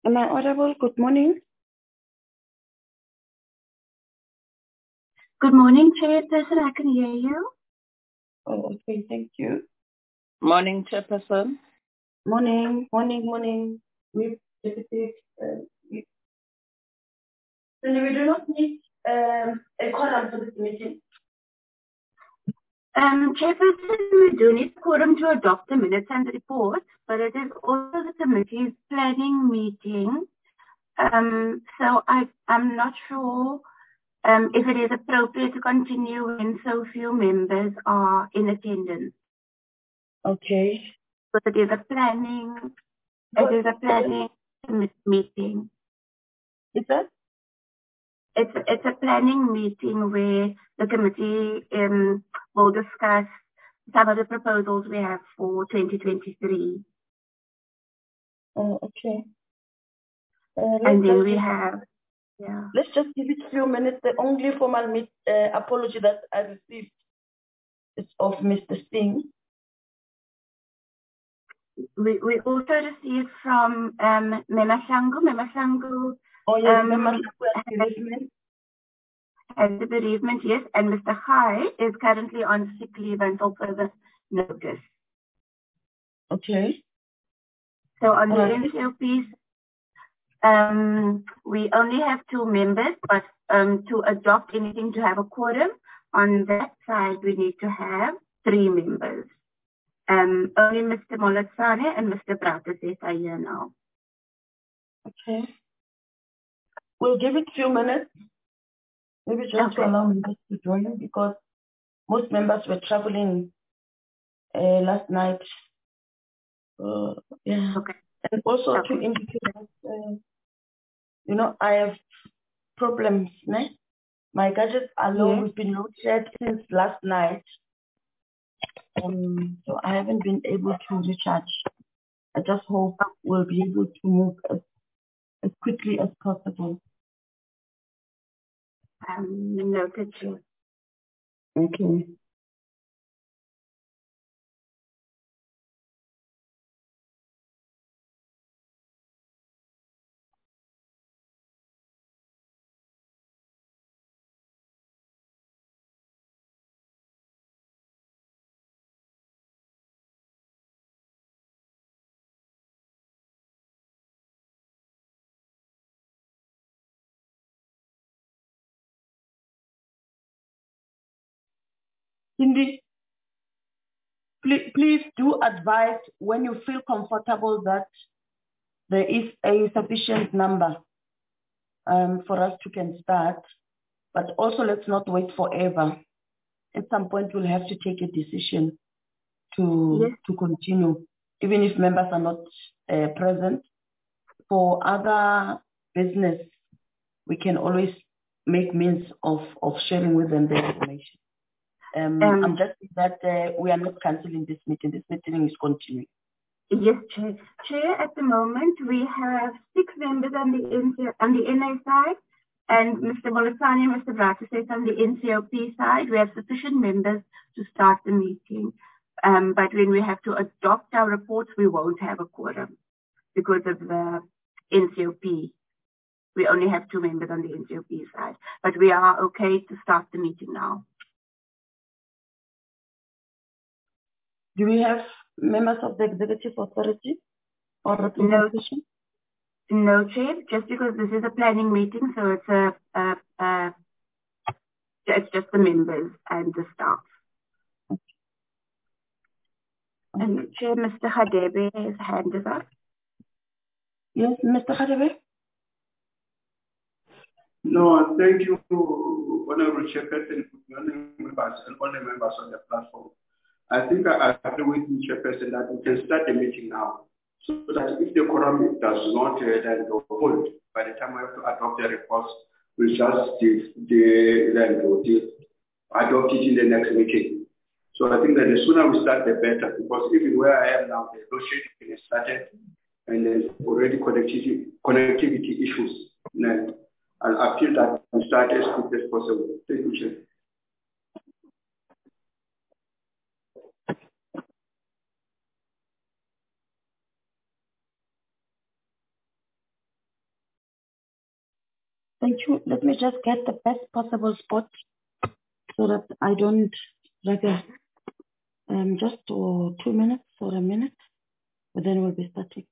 Am I audible? Good morning. Good morning, Chairperson. I can hear you. Oh, okay. Thank you. Morning, Chairperson. Morning. We do not need a quorum for this meeting. Chairperson, we do need quorum to adopt the minutes and the report, but it is also the committee's planning meeting. So I'm not sure if it is appropriate to continue when so few members are in attendance. Okay. But it is a planning meeting. Is that? It's a planning meeting where the committee will discuss some of the proposals we have for 2023. Oh, okay. And then we have, yeah. Let's just give it a few minutes. The only formal apology that I received is of Mr. Singh. We also received from Mema Shangu. Oh yes, Mema Shangu has the bereavement, yes, and Mr. Khai is currently on sick leave until further notice. Okay. So on the NCOPs, we only have 2 members, but to adopt anything to have a quorum, on that side we need to have 3 members. Only Mr. Molatsane and Mr. Brataseth are here now. Okay. We'll give it a few minutes. Maybe just to allow members to join because most members were traveling last night. Yeah. Okay. And also to indicate that, I have problems. Ne? My gadgets are low. We've been load shed since last night. So I haven't been able to recharge. I just hope we'll be able to move as quickly as possible. Noted you. Okay. Cindy, please do advise when you feel comfortable that there is a sufficient number for us to can start, but also let's not wait forever. At some point, we'll have to take a decision to continue, even if members are not present. For other business, we can always make means of sharing with them the information. I'm just saying that we are not cancelling this meeting. This meeting is continuing. Yes, Chair. Chair, at the moment, we have 6 members on the NA side, and Mr. Molatsane and Mr. Brataseth on the NCOP side. We have sufficient members to start the meeting. But when we have to adopt our reports, we won't have a quorum because of the NCOP. We only have 2 members on the NCOP side. But we are okay to start the meeting now. Do we have members of the executive authority or representation? No, Chair, just because this is a planning meeting, so it's just the members and the staff. Okay. And Chair, Mr. Hadebe, his hand is up. Yes, Mr. Hadebe? No, thank you, Honorable Chairperson, members and all the members on the platform. I think I agree with the Chairperson that we can start the meeting now, so that if the quorum does not then hold, by the time we have to adopt the reports, we'll just adopt it in the next meeting. So I think that the sooner we start, the better, because even where I am now, the negotiating is started, and there's already connectivity issues. And I feel that we start as quick as possible. Thank you, Chair. Thank you. Let me just get the best possible spot so that I don't rather just 2 minutes or a minute, but then we'll be starting.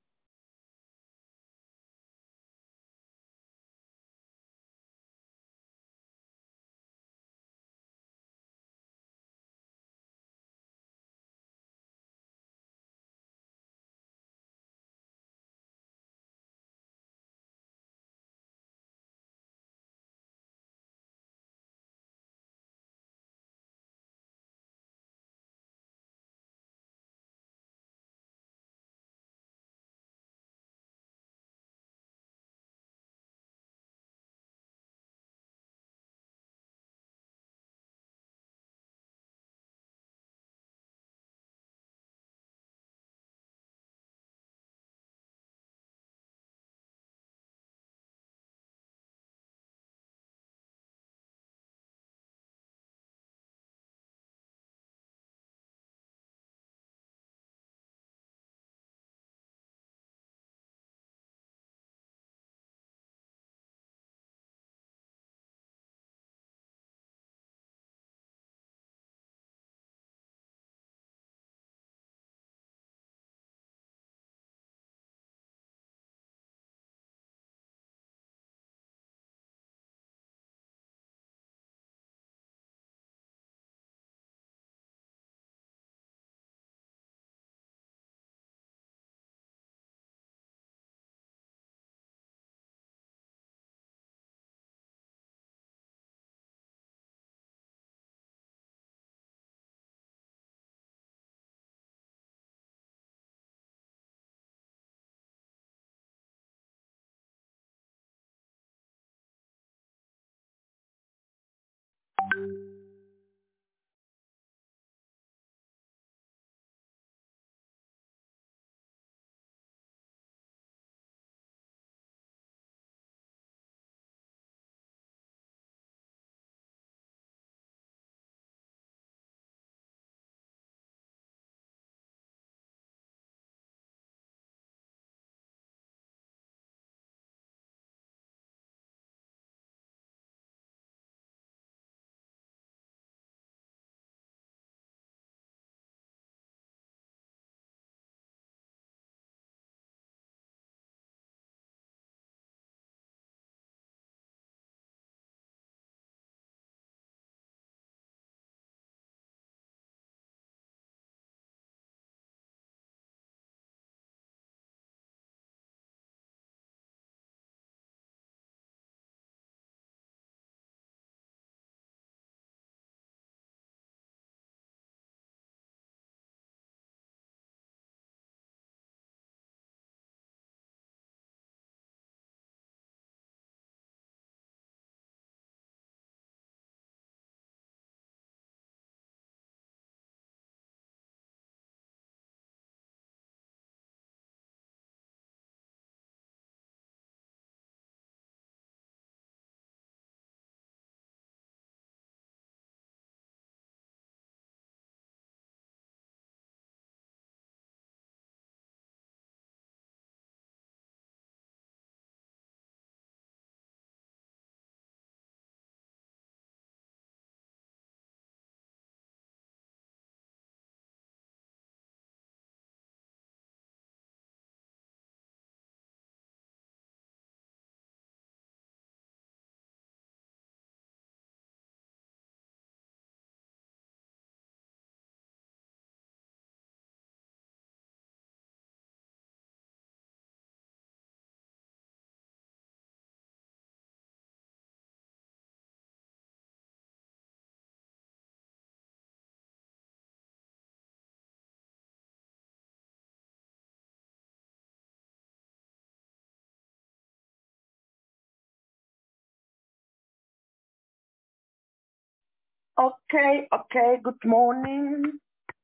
Okay, good morning.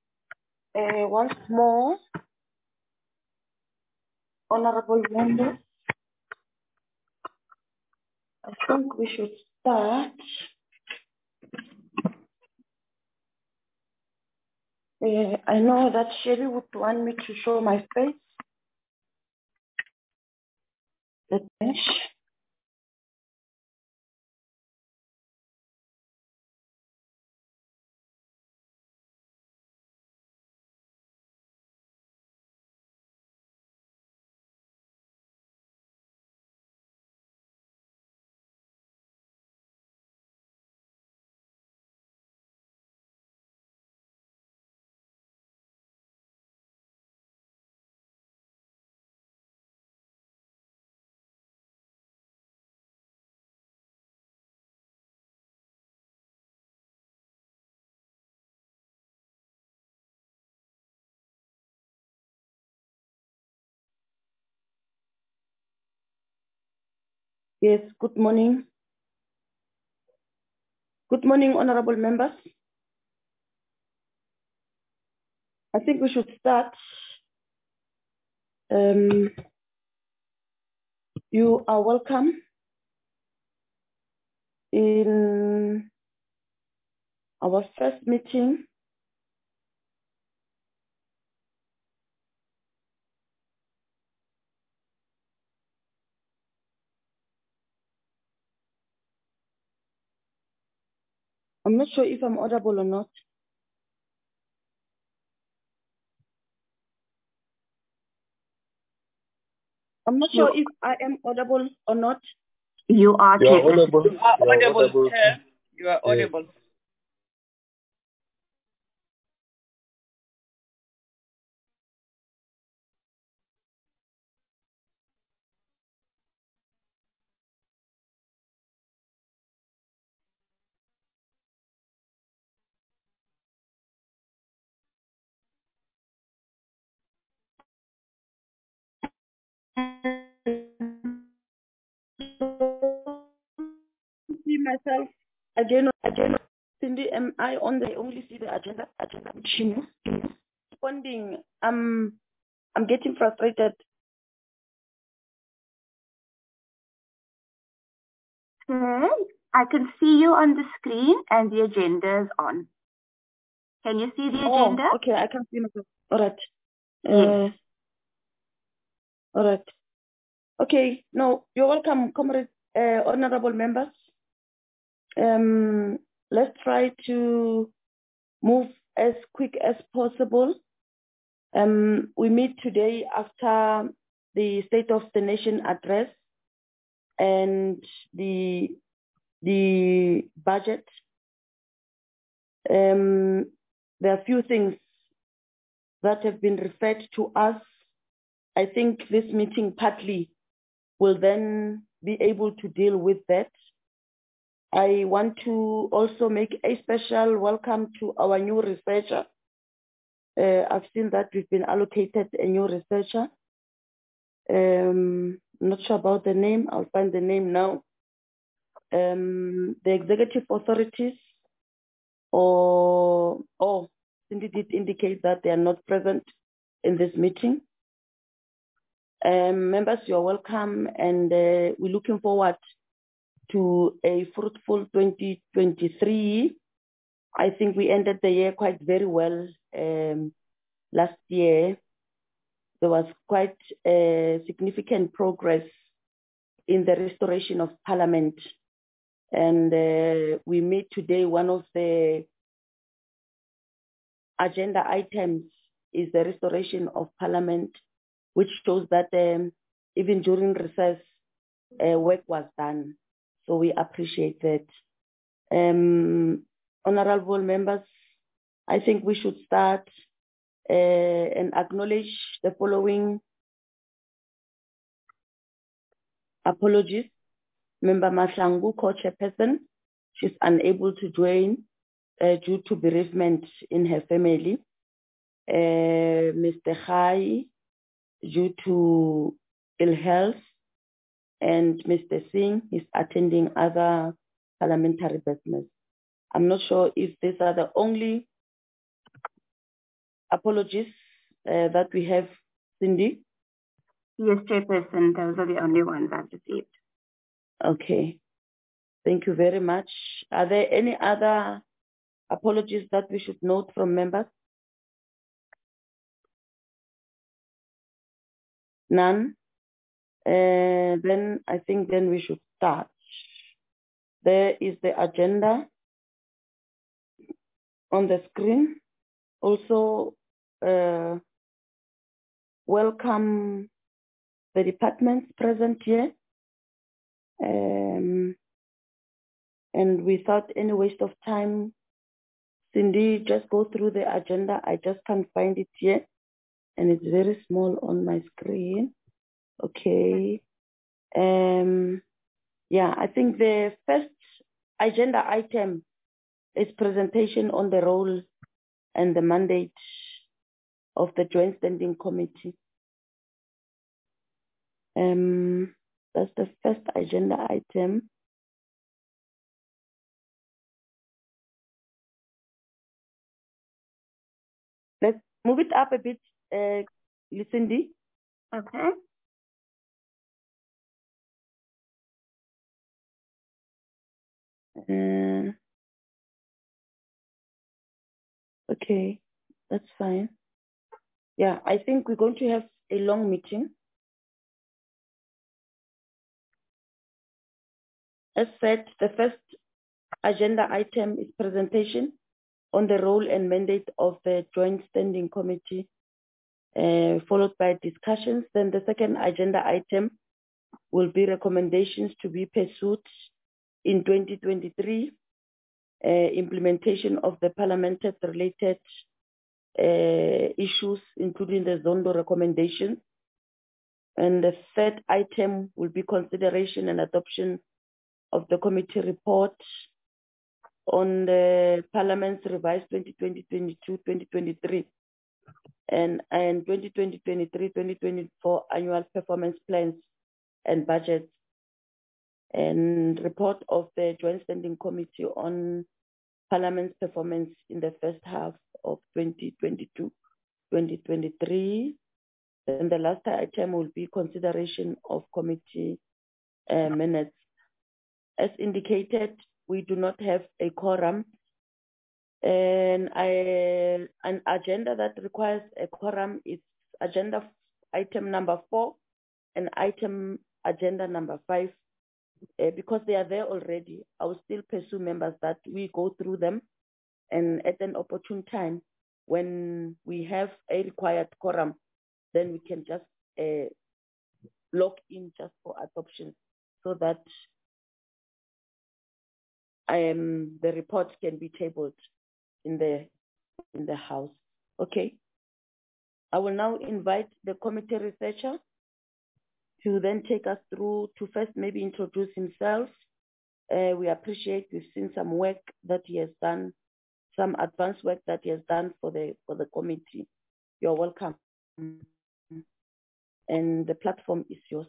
Once more, honorable members, I think we should start. I know that Sherry would want me to show my face. The bench. Yes, good morning. Good morning, honorable members. I think we should start. You are welcome in our first meeting. I'm not sure if I'm audible or not. I'm not sure if I am audible or not. You are You are Chairperson. audible. You are You are audible, audible. Chair. You are Yes. audible. See myself again. Cindy, am I on the? I only see the agenda. Responding. I'm getting frustrated. Okay, I can see you on the screen and the agenda is on. Can you see the agenda? Oh, okay. I can see myself. All right. Yes. All right. Okay. No, you're welcome, comrade, honorable members. Let's try to move as quick as possible. We meet today after the State of the Nation address and the budget. There are a few things that have been referred to us. I think this meeting partly will then be able to deal with that. I want to also make a special welcome to our new researcher. I've seen that we've been allocated a new researcher. Not sure about the name. I'll find the name now. The executive authorities Cindy did indicate that they are not present in this meeting. Members, you're welcome, and we're looking forward to a fruitful 2023. I think we ended the year quite very well. Last year, there was quite significant progress in the restoration of Parliament. And we made today one of the agenda items is the restoration of Parliament, which shows that even during recess, work was done. So we appreciate that. Honorable members, I think we should start and acknowledge the following apologies. Member Mahlangu, co-chairperson, she's unable to join due to bereavement in her family. Mr. Khai, due to ill health, and Mr. Singh is attending other parliamentary business. I'm not sure if these are the only apologies that we have, Cindy. Yes, Chairperson, those are the only ones I've received. Okay, thank you very much. Are there any other apologies that we should note from members? None? Then I think we should start. There is the agenda on the screen. Also, welcome the departments present here. And without any waste of time, Cindy, just go through the agenda. I just can't find it here, and it's very small on my screen. Okay. Yeah, I think the first agenda item is presentation on the role and the mandate of the Joint Standing Committee. That's the first agenda item. Let's move it up a bit, Lucindy. Okay. Okay, that's fine. Yeah, I think we're going to have a long meeting. As said, the first agenda item is presentation on the role and mandate of the Joint Standing Committee, followed by discussions. Then the second agenda item will be recommendations to be pursued in 2023, implementation of the parliament-related issues, including the Zondo recommendations. And the third item will be consideration and adoption of the committee report on the Parliament's revised 2020-2022-2023 and 2020-2023-2024 annual performance plans and budgets, and report of the Joint Standing Committee on Parliament's performance in the first half of 2022-2023. And the last item will be consideration of committee minutes. As indicated, we do not have a quorum, and an agenda that requires a quorum is agenda item number 4 and agenda number 5. Because they are there already, I will still pursue members that we go through them, and at an opportune time, when we have a required quorum, then we can just log in just for adoption, so that the report can be tabled in the House. Okay. I will now invite the committee researcher to then take us through, to first maybe introduce himself. We appreciate, we've seen some work that he has done, some advanced work that he has done for the committee. You're welcome. And the platform is yours.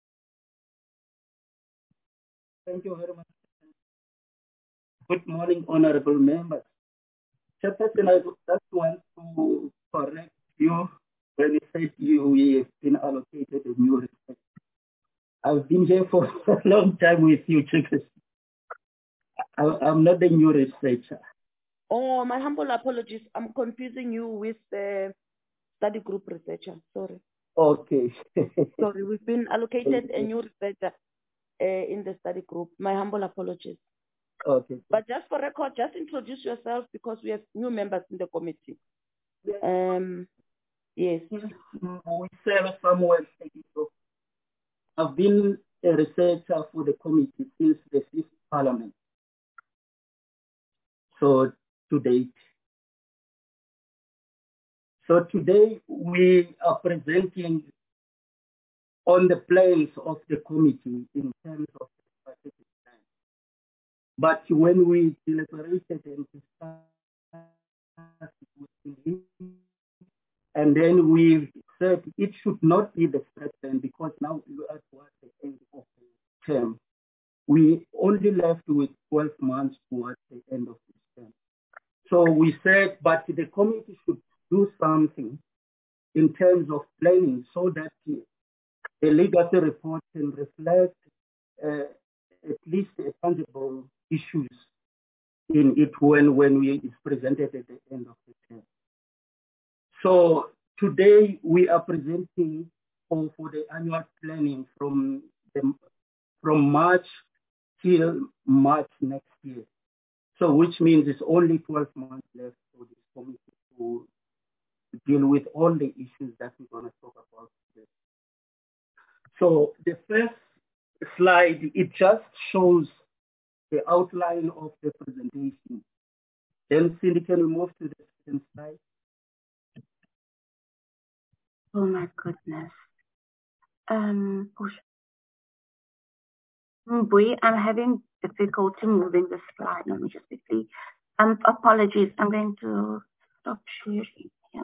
Thank you very much. Good morning, honorable members. Chairperson, I just want to correct you when you said we have been allocated a new researcher. I've been here for a long time with you, Chairperson. I'm not a new researcher. Oh, my humble apologies. I'm confusing you with the study group researcher. Sorry. Okay. Sorry, we've been allocated a new researcher in the study group. My humble apologies. Okay. But just for record, just introduce yourself because we have new members in the committee. Yes. We serve somewhere. I've been a researcher for the committee since the 5th Parliament. So to date. So today we are presenting on the plans of the committee in terms of the strategic plan. But when we deliberated and discussed and then we said it should not be the strat plan because now we are towards the end of the term. We only left with 12 months towards the end of this term. So we said, but the committee should do something in terms of planning so that the legacy report can reflect at least tangible issues in it when it's presented at the end of the term. So today we are presenting for the annual planning from March till March next year. So which means it's only 12 months left for this committee to deal with all the issues that we're going to talk about today. So the first slide, it just shows the outline of the presentation. Then Cindy, can we move to the second slide? Oh my goodness. Boy, I'm having difficulty moving the slide. Let me just quickly. Apologies. I'm going to stop sharing here.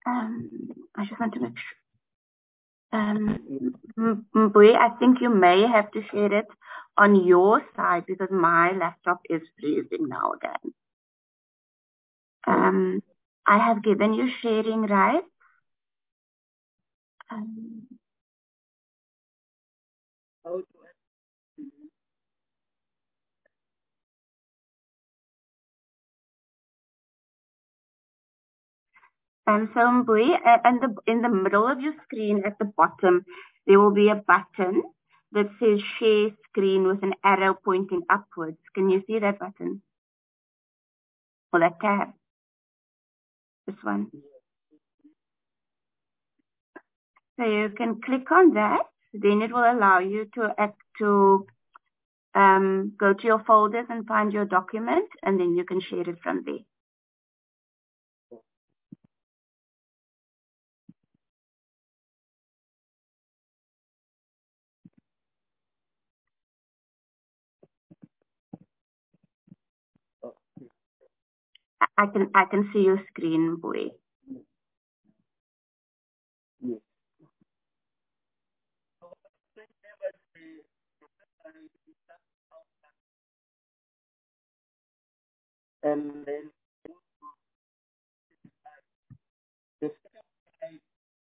I just want to make sure. Mbui, I think you may have to share it on your side because my laptop is freezing now again. I have given you sharing rights. So Mbui, in the middle of your screen at the bottom, there will be a button that says share screen with an arrow pointing upwards. Can you see that button? Or that tab? This one. So you can click on that. Then it will allow you to go to your folders and find your document, and then you can share it from there. I can see your screen, boy. Yes. And then the second slide,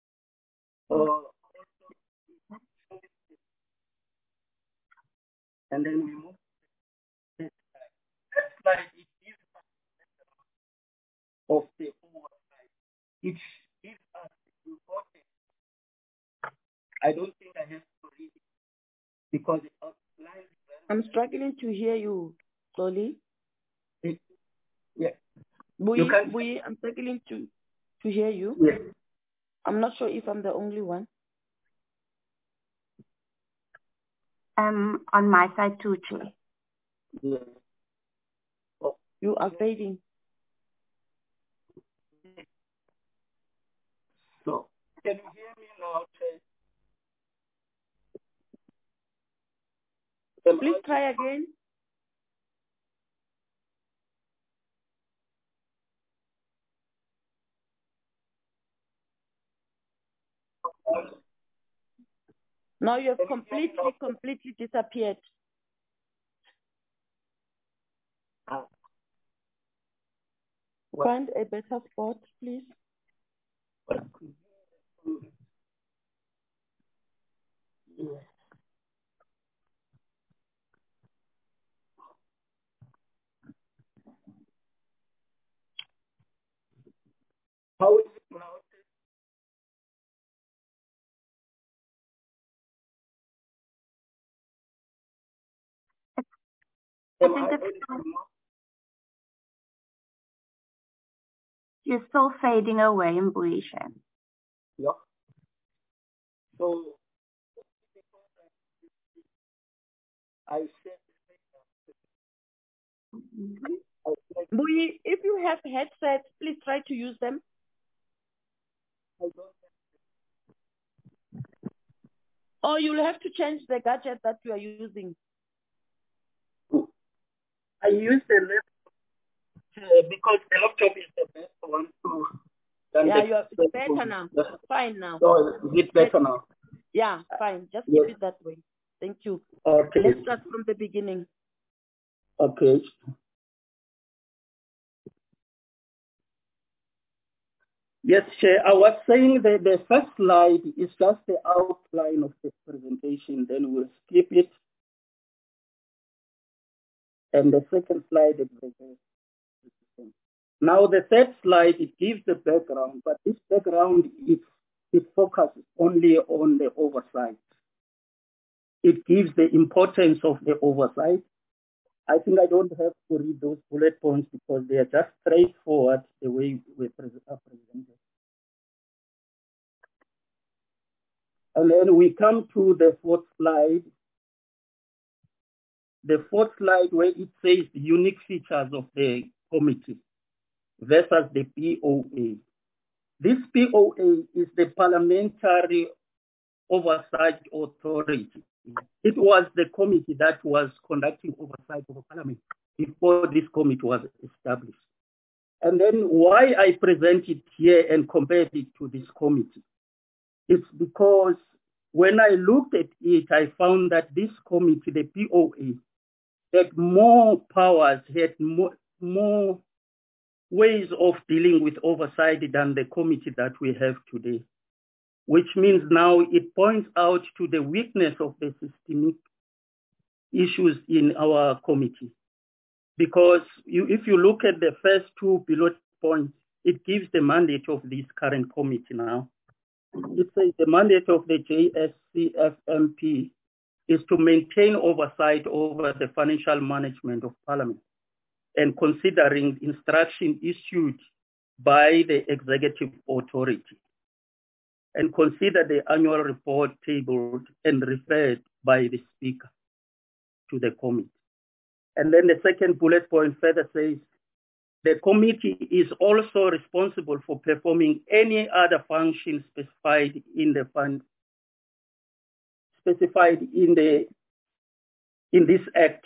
and then we move to this slide. That slide is of the oversight. It gives us the importance. I don't think I have to read it because it outlines. I'm struggling to hear you, Dolly. Yeah. Bui, I'm struggling to hear you. Yes. I'm not sure if I'm the only one. On my side too, Chair. Yes. Oh. You are fading. So, can you hear me now, Chair? Please try again. Now you have completely disappeared. Find a better spot, please. How is it now? You're still fading away in Buishan. Yeah. So, I said, Bui, if you have headsets, please try to use them. Or you'll have to change the gadget that you are using. I use the laptop because the laptop is the best one to. It's better now. Fine now. So is it better now? Yeah, fine. Just Yes. keep it that way. Thank you. Okay. Let's start from the beginning. Okay. Yes, Chair. I was saying that the first slide is just the outline of the presentation. Then we'll skip it. And the second slide is the Now the third slide, it gives the background, but this background, it focuses only on the oversight. It gives the importance of the oversight. I think I don't have to read those bullet points because they are just straightforward the way we are presented. And then we come to the fourth slide. The fourth slide where it says the unique features of the committee versus the POA. This POA is the Parliamentary Oversight Authority. It was the committee that was conducting oversight of the Parliament before this committee was established. And then why I present it here and compared it to this committee, it's because when I looked at it, I found that this committee, the POA, had more powers, had more ways of dealing with oversight than the committee that we have today, which means now it points out to the weakness of the systemic issues in our committee. Because if you look at the first two bullet points, it gives the mandate of this current committee now. It says the mandate of the JSCFMP is to maintain oversight over the financial management of Parliament and considering instruction issued by the executive authority, and consider the annual report tabled and referred by the Speaker to the committee. And then the second bullet point further says, the committee is also responsible for performing any other function specified in this act.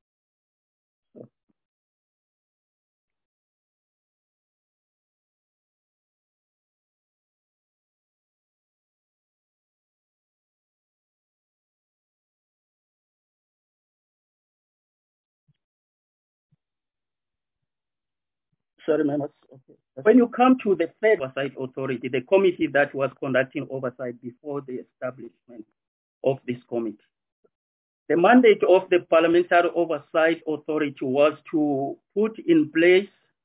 Sorry, members. Okay. When you come to the third oversight authority, the committee that was conducting oversight before the establishment of this committee, the mandate of the Parliamentary Oversight Authority was to put in place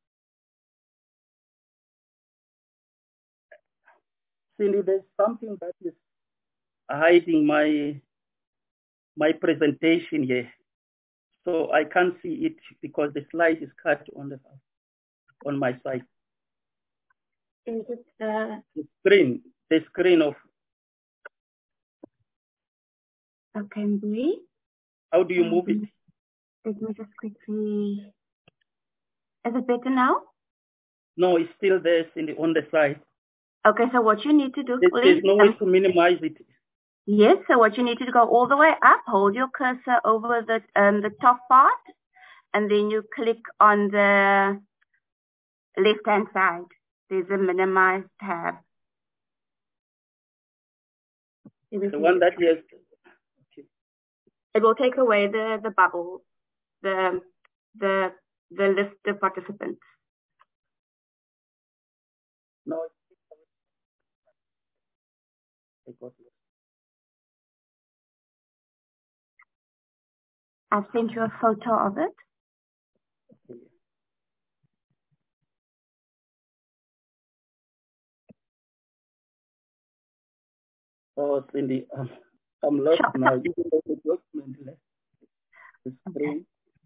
Cindy, there's something that is hiding my presentation here. So I can't see it because the slide is cut on my side. Is it the screen of. Okay, Mbui? How do you move it? Let me just quickly. Is it better now? No, it's still there on the side. Okay, so what you need to do, there's no way to minimize it. Yes, so what you need to go all the way up, hold your cursor over the top part, and then you click on the left-hand side. There's a minimize tab. The one that has. Okay. It will take away the bubble, the list of participants. No. I got it. I've sent you a photo of it. Okay. Oh, Cindy, I'm lost now. You can have the document left. The screen.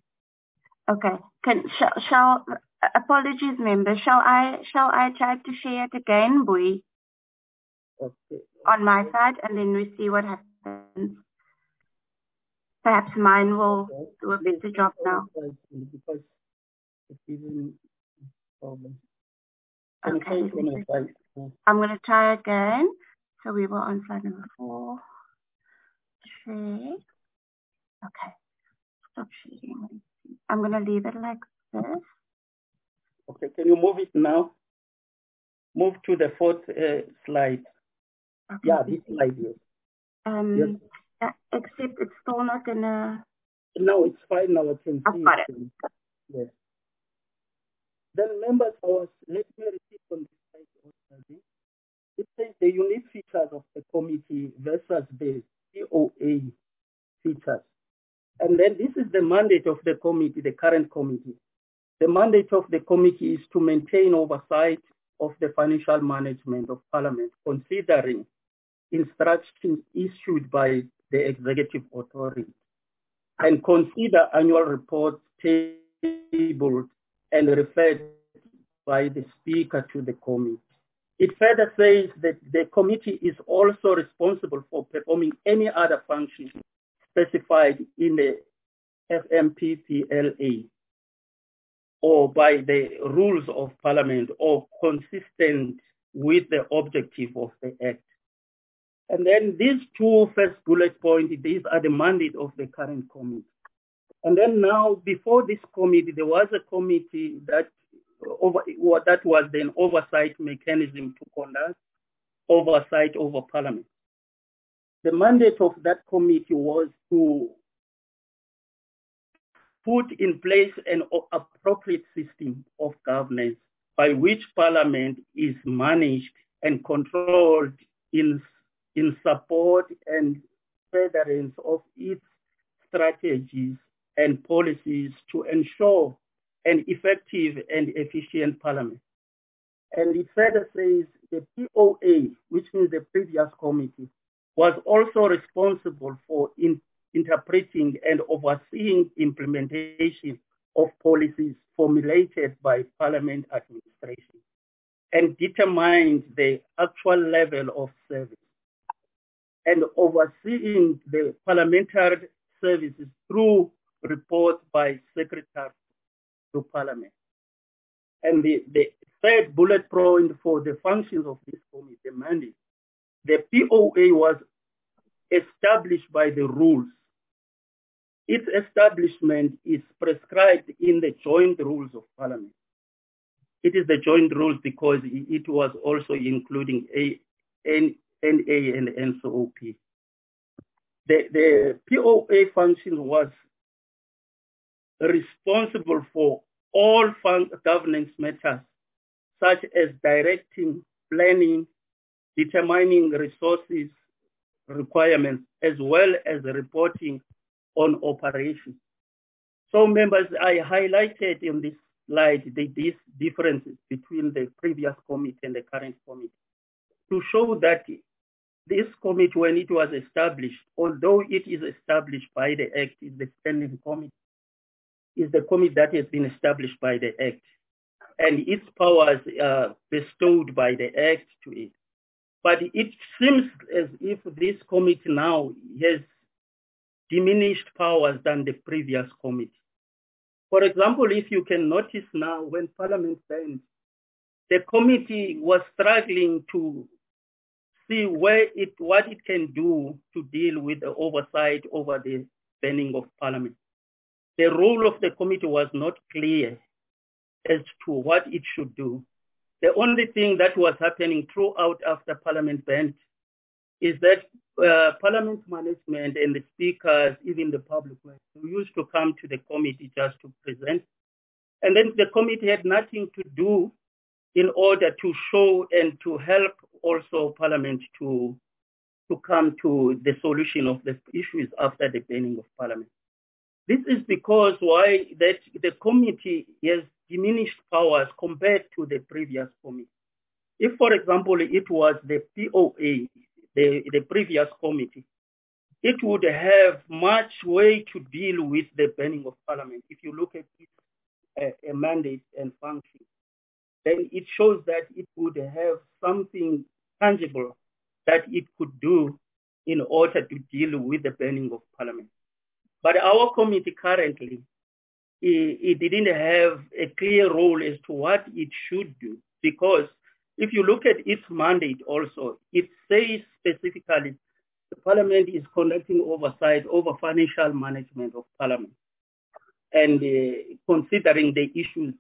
Okay. Shall apologies, members. Shall I try to share it again, Bui? Okay. On my side, and then we see what happens. Perhaps mine will do a better job now. Because it's even problem. Okay. I'm going to try again. So we were on slide number 4. Share. Okay. Stop sharing. I'm going to leave it like this. Okay. Can you move it now? Move to the fourth slide. Okay. Yeah, this slide. Yes. Yes. Except it's still not gonna. No, it's fine now. I can see I've got it. Yes. Then members, let me repeat on this slide also. It says the unique features of the committee versus the POA features. And then this is the mandate of the committee, the current committee. The mandate of the committee is to maintain oversight of the financial management of Parliament, considering instructions issued by the executive authority, and consider annual reports tabled and referred by the Speaker to the committee. It further says that the committee is also responsible for performing any other function specified in the FMPPLA or by the rules of Parliament or consistent with the objective of the Act. And then these two first bullet points, these are the mandate of the current committee. And then now, before this committee, there was a committee that that was an oversight mechanism to conduct oversight over Parliament. The mandate of that committee was to put in place an appropriate system of governance by which Parliament is managed and controlled in support and furtherance of its strategies and policies to ensure an effective and efficient Parliament. And it further says the POA, which means the previous committee, was also responsible for interpreting and overseeing implementation of policies formulated by Parliament administration and determined the actual level of service and overseeing the parliamentary services through reports by Secretary to Parliament. And the third bullet point for the functions of this committee, the mandate, the POA was established by the rules. Its establishment is prescribed in the joint rules of Parliament. It is the joint rules because it was also including NA and NCOP. The POA function was responsible for all governance matters, such as directing, planning, determining resources requirements, as well as reporting on operations. So members, I highlighted in this slide these differences between the previous committee and the current committee to show that this committee, when it was established, although it is established by the Act, is the standing committee, is the committee that has been established by the Act, and its powers are bestowed by the Act to it. But it seems as if this committee now has diminished powers than the previous committee. For example, if you can notice now, when Parliament banned, the committee was struggling to see what it can do to deal with the oversight over the banning of Parliament. The role of the committee was not clear as to what it should do. The only thing that was happening throughout after Parliament banned is that Parliament management and the speakers, even the public, used to come to the committee just to present. And then the committee had nothing to do in order to show and to help also Parliament to come to the solution of the issues after the banning of Parliament. This is because that the committee has diminished powers compared to the previous committee. If, for example, it was the POA, the previous committee, it would have much way to deal with the banning of Parliament. If you look at its mandate and function, then it shows that it would have something tangible that it could do in order to deal with the banning of Parliament. But our committee currently, it didn't have a clear role as to what it should do, because if you look at its mandate also, it says specifically the Parliament is conducting oversight over financial management of Parliament and considering the issues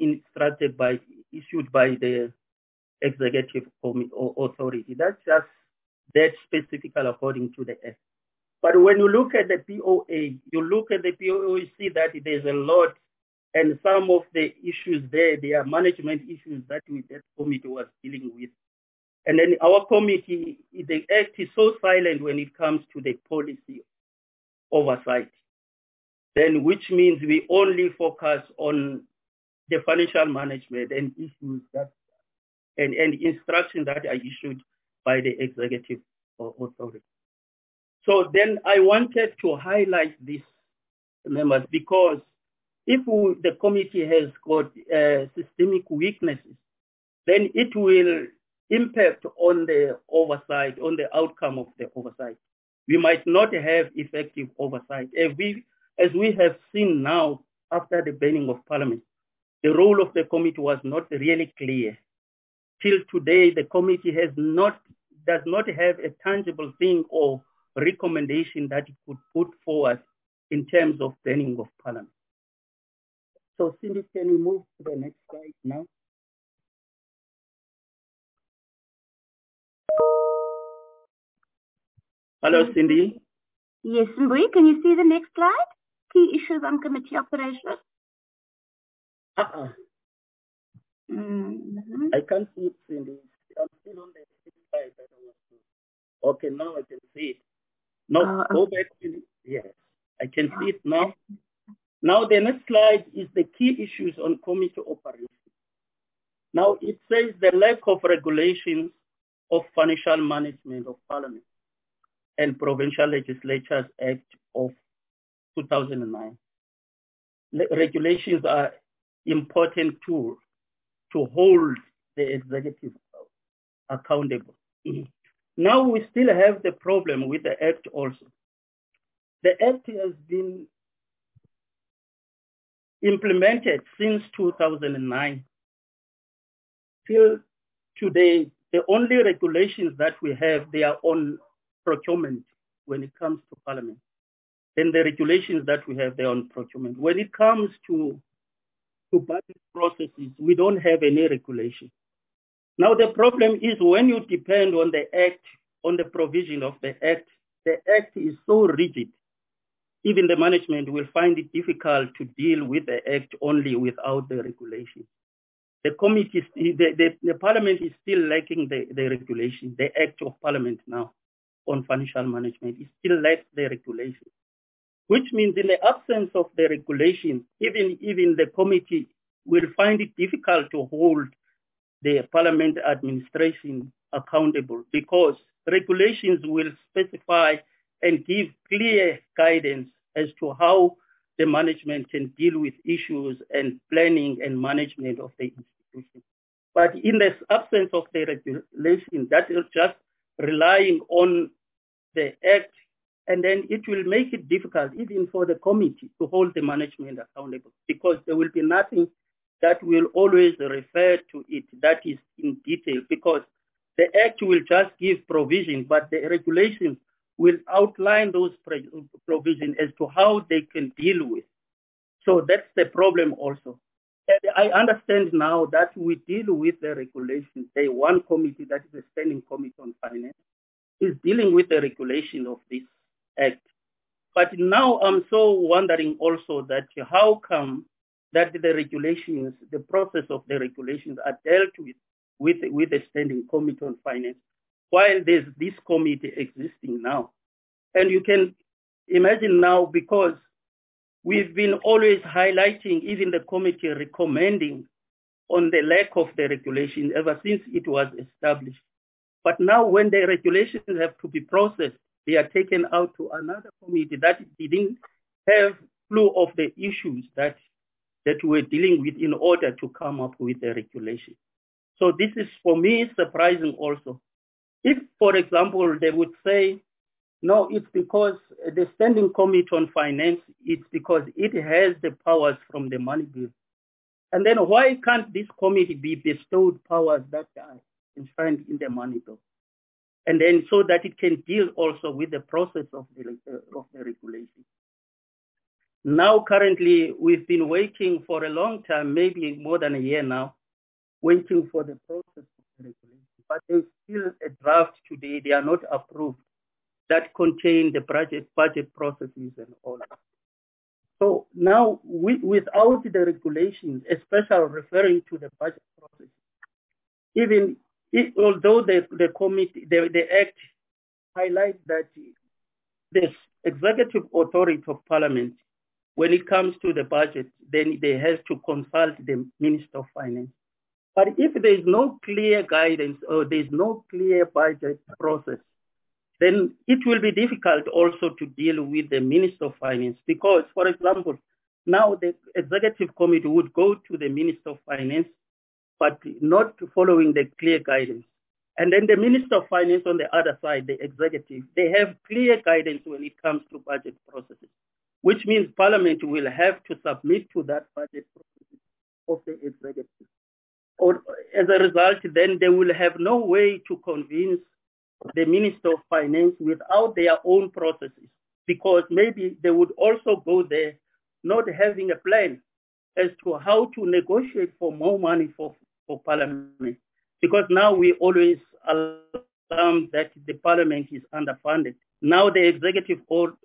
issued by the executive authority. That's just that specific according to the Act. But when you look at the POA, you see that there's a lot, and some of the issues there, they are management issues that that committee was dealing with. And then our committee, the Act is so silent when it comes to the policy oversight, then which means we only focus on the financial management and issues that and instructions that are issued by the executive authority. So then I wanted to highlight this, members, because if the committee has got systemic weaknesses, then it will impact on the oversight, on the outcome of the oversight. We might not have effective oversight. As we have seen now after the banning of Parliament, the role of the committee was not really clear. Till today, the committee does not have a tangible thing or recommendation that it could put forward in terms of banning of Parliament. So Cindy, can we move to the next slide now? Hello, Cindy. Yes, Mbui, can you see the next slide? Key issues on committee operation. I can't see it, Cindy. I'm still on the slide that I was doing. Okay, now I can see it. No, go back to it. Yes, I can see it now. Now the next slide is the key issues on committee operation. Now it says the lack of regulations of financial management of Parliament and Provincial Legislatures Act of 2009. Regulations are important tools to hold the executive accountable. Now we still have the problem with the Act also. The Act has been implemented since 2009. Till today, the only regulations that we have, they are on procurement when it comes to Parliament. Then the regulations that we have, they're on procurement. When it comes to budget processes, we don't have any regulation. Now the problem is when you depend on the Act, on the provision of the Act is so rigid. Even the management will find it difficult to deal with the Act only without the regulation. The committee, the Parliament is still lacking the regulation. The Act of Parliament now on financial management is still lacks the regulation, which means in the absence of the regulation, even the committee will find it difficult to hold the Parliament administration accountable because regulations will specify and give clear guidance as to how the management can deal with issues and planning and management of the institution. But in the absence of the regulation, that is just relying on the Act, and then it will make it difficult even for the committee to hold the management accountable because there will be nothing that will always refer to it that is in detail because the Act will just give provision, but the regulations will outline those provisions as to how they can deal with. So that's the problem also. And I understand now that we deal with the regulations. The one committee, that is the Standing Committee on Finance, is dealing with the regulation of this Act. But now I'm so wondering also that how come that the regulations, the process of the regulations are dealt with the Standing Committee on Finance, while there's this committee existing now. And you can imagine now, because we've been always highlighting, even the committee recommending on the lack of the regulation ever since it was established. But now when the regulations have to be processed, they are taken out to another committee that didn't have clue of the issues that we're dealing with in order to come up with the regulation. So this is, for me, surprising also. If, for example, they would say, no, it's because the Standing Committee on Finance, it's because it has the powers from the money bill. And then why can't this committee be bestowed powers that are enshrined in the money bill? And then so that it can deal also with the process of the regulation. Now, currently, we've been waiting for a long time, maybe more than a year now, waiting for the process of the regulation. But there's still a draft today. They are not approved that contain the budget processes and all that. So now, without the regulations, especially referring to the budget process, although the committee, the Act highlights that the executive authority of Parliament, when it comes to the budget, then they have to consult the Minister of Finance. But if there is no clear guidance or there is no clear budget process, then it will be difficult also to deal with the Minister of Finance because, for example, now the executive committee would go to the Minister of Finance, but not following the clear guidance. And then the Minister of Finance on the other side, the executive, they have clear guidance when it comes to budget processes, which means Parliament will have to submit to that budget process of the executive. Or as a result, then they will have no way to convince the Minister of Finance without their own processes, because maybe they would also go there not having a plan as to how to negotiate for more money for Parliament. Because now we always alarm that the Parliament is underfunded. Now the executive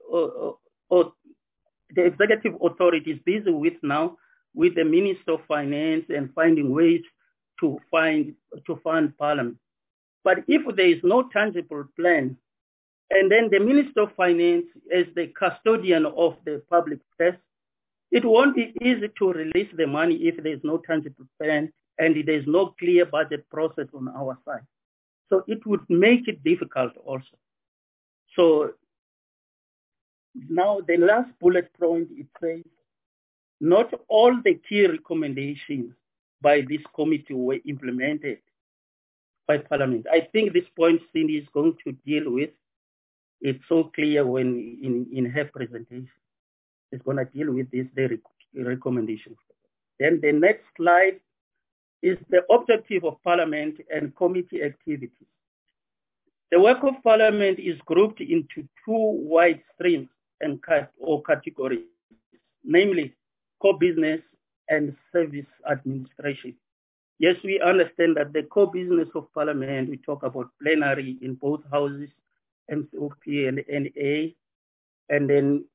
authority is busy with the Minister of Finance and finding ways to fund Parliament. But if there is no tangible plan, and then the Minister of Finance as the custodian of the public purse, it won't be easy to release the money if there is no tangible plan and there is no clear budget process on our side. So it would make it difficult also. So now the last bullet point, it says, not all the key recommendations by this committee were implemented by Parliament. I think this point Cindy is going to deal with. It's so clear when in her presentation. It's going to deal with this, the recommendations. Then the next slide is the objective of Parliament and committee activities. The work of Parliament is grouped into two wide streams or categories, namely core business and service administration. Yes, we understand that the core business of Parliament, we talk about plenary in both houses, MCOP and NA, and then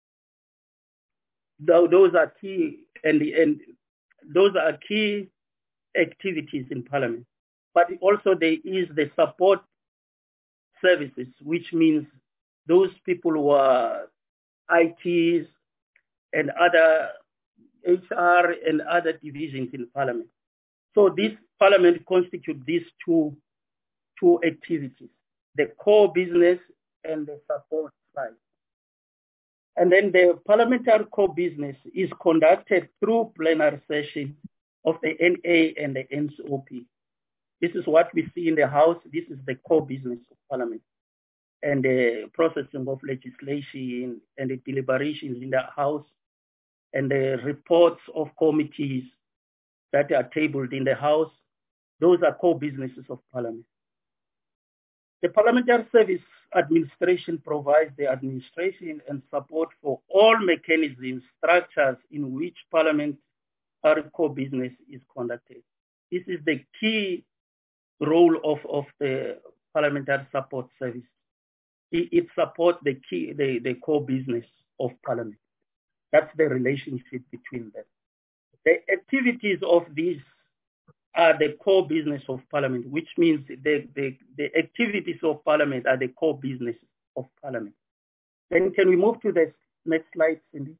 those are key and those are key activities in Parliament. But also there is the support services, which means those people who are ITs and other HR and other divisions in Parliament. So this Parliament constitutes these two activities, the core business and the support side. And then the parliamentary core business is conducted through plenary session of the NA and the MCOP. This is what we see in the House. This is the core business of Parliament. And the processing of legislation and the deliberations in the House and the reports of committees that are tabled in the House, those are core businesses of Parliament. The Parliamentary Service Administration provides the administration and support for all mechanisms, structures in which parliamentary core business is conducted. This is the key role of the Parliamentary Support Service. It supports the core business of Parliament. That's the relationship between them. The activities of these are the core business of Parliament, which means the activities of Parliament are the core business of Parliament. Then can we move to the next slide, Cindy?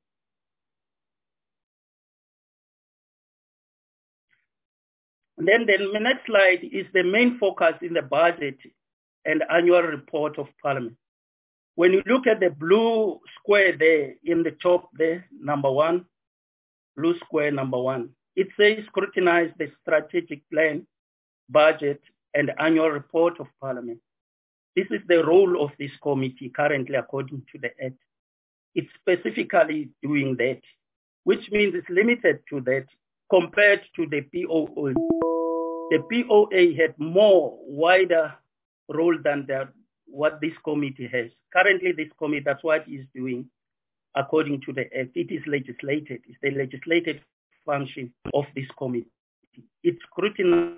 And then the next slide is the main focus in the budget and annual report of Parliament. When you look at the blue square there in the top there, number one, blue square number one, it says scrutinize the strategic plan, budget, and annual report of Parliament. This is the role of this committee currently according to the Act. It's specifically doing that, which means it's limited to that compared to the POA. The POA had more wider role than what this committee has. Currently, this committee, that's what it's doing according to the Act. It is legislated. It's the legislative function of this committee. It scrutinizes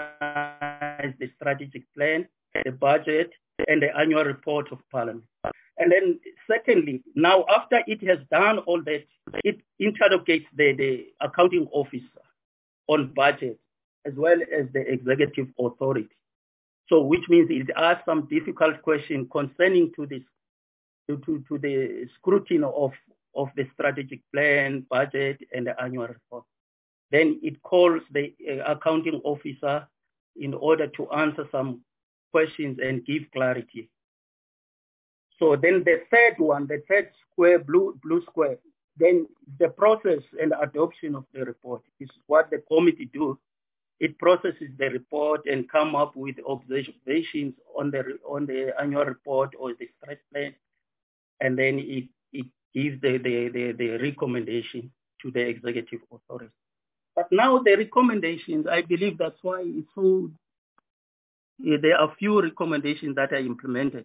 the strategic plan, the budget, and the annual report of Parliament. And then secondly, now after it has done all that, it interrogates the accounting officer on budget as well as the executive authority. So which means it asks some difficult questions concerning to this, to the scrutiny of the strategic plan, budget, and the annual report. Then it calls the accounting officer in order to answer some questions and give clarity. So then the third one, the third square, blue square, then the process and adoption of the report is what the committee do. It processes the report and come up with observations on the annual report or the stress plan, and then it gives the recommendation to the executive authority. But now the recommendations, I believe that's why it's so. There are few recommendations that are implemented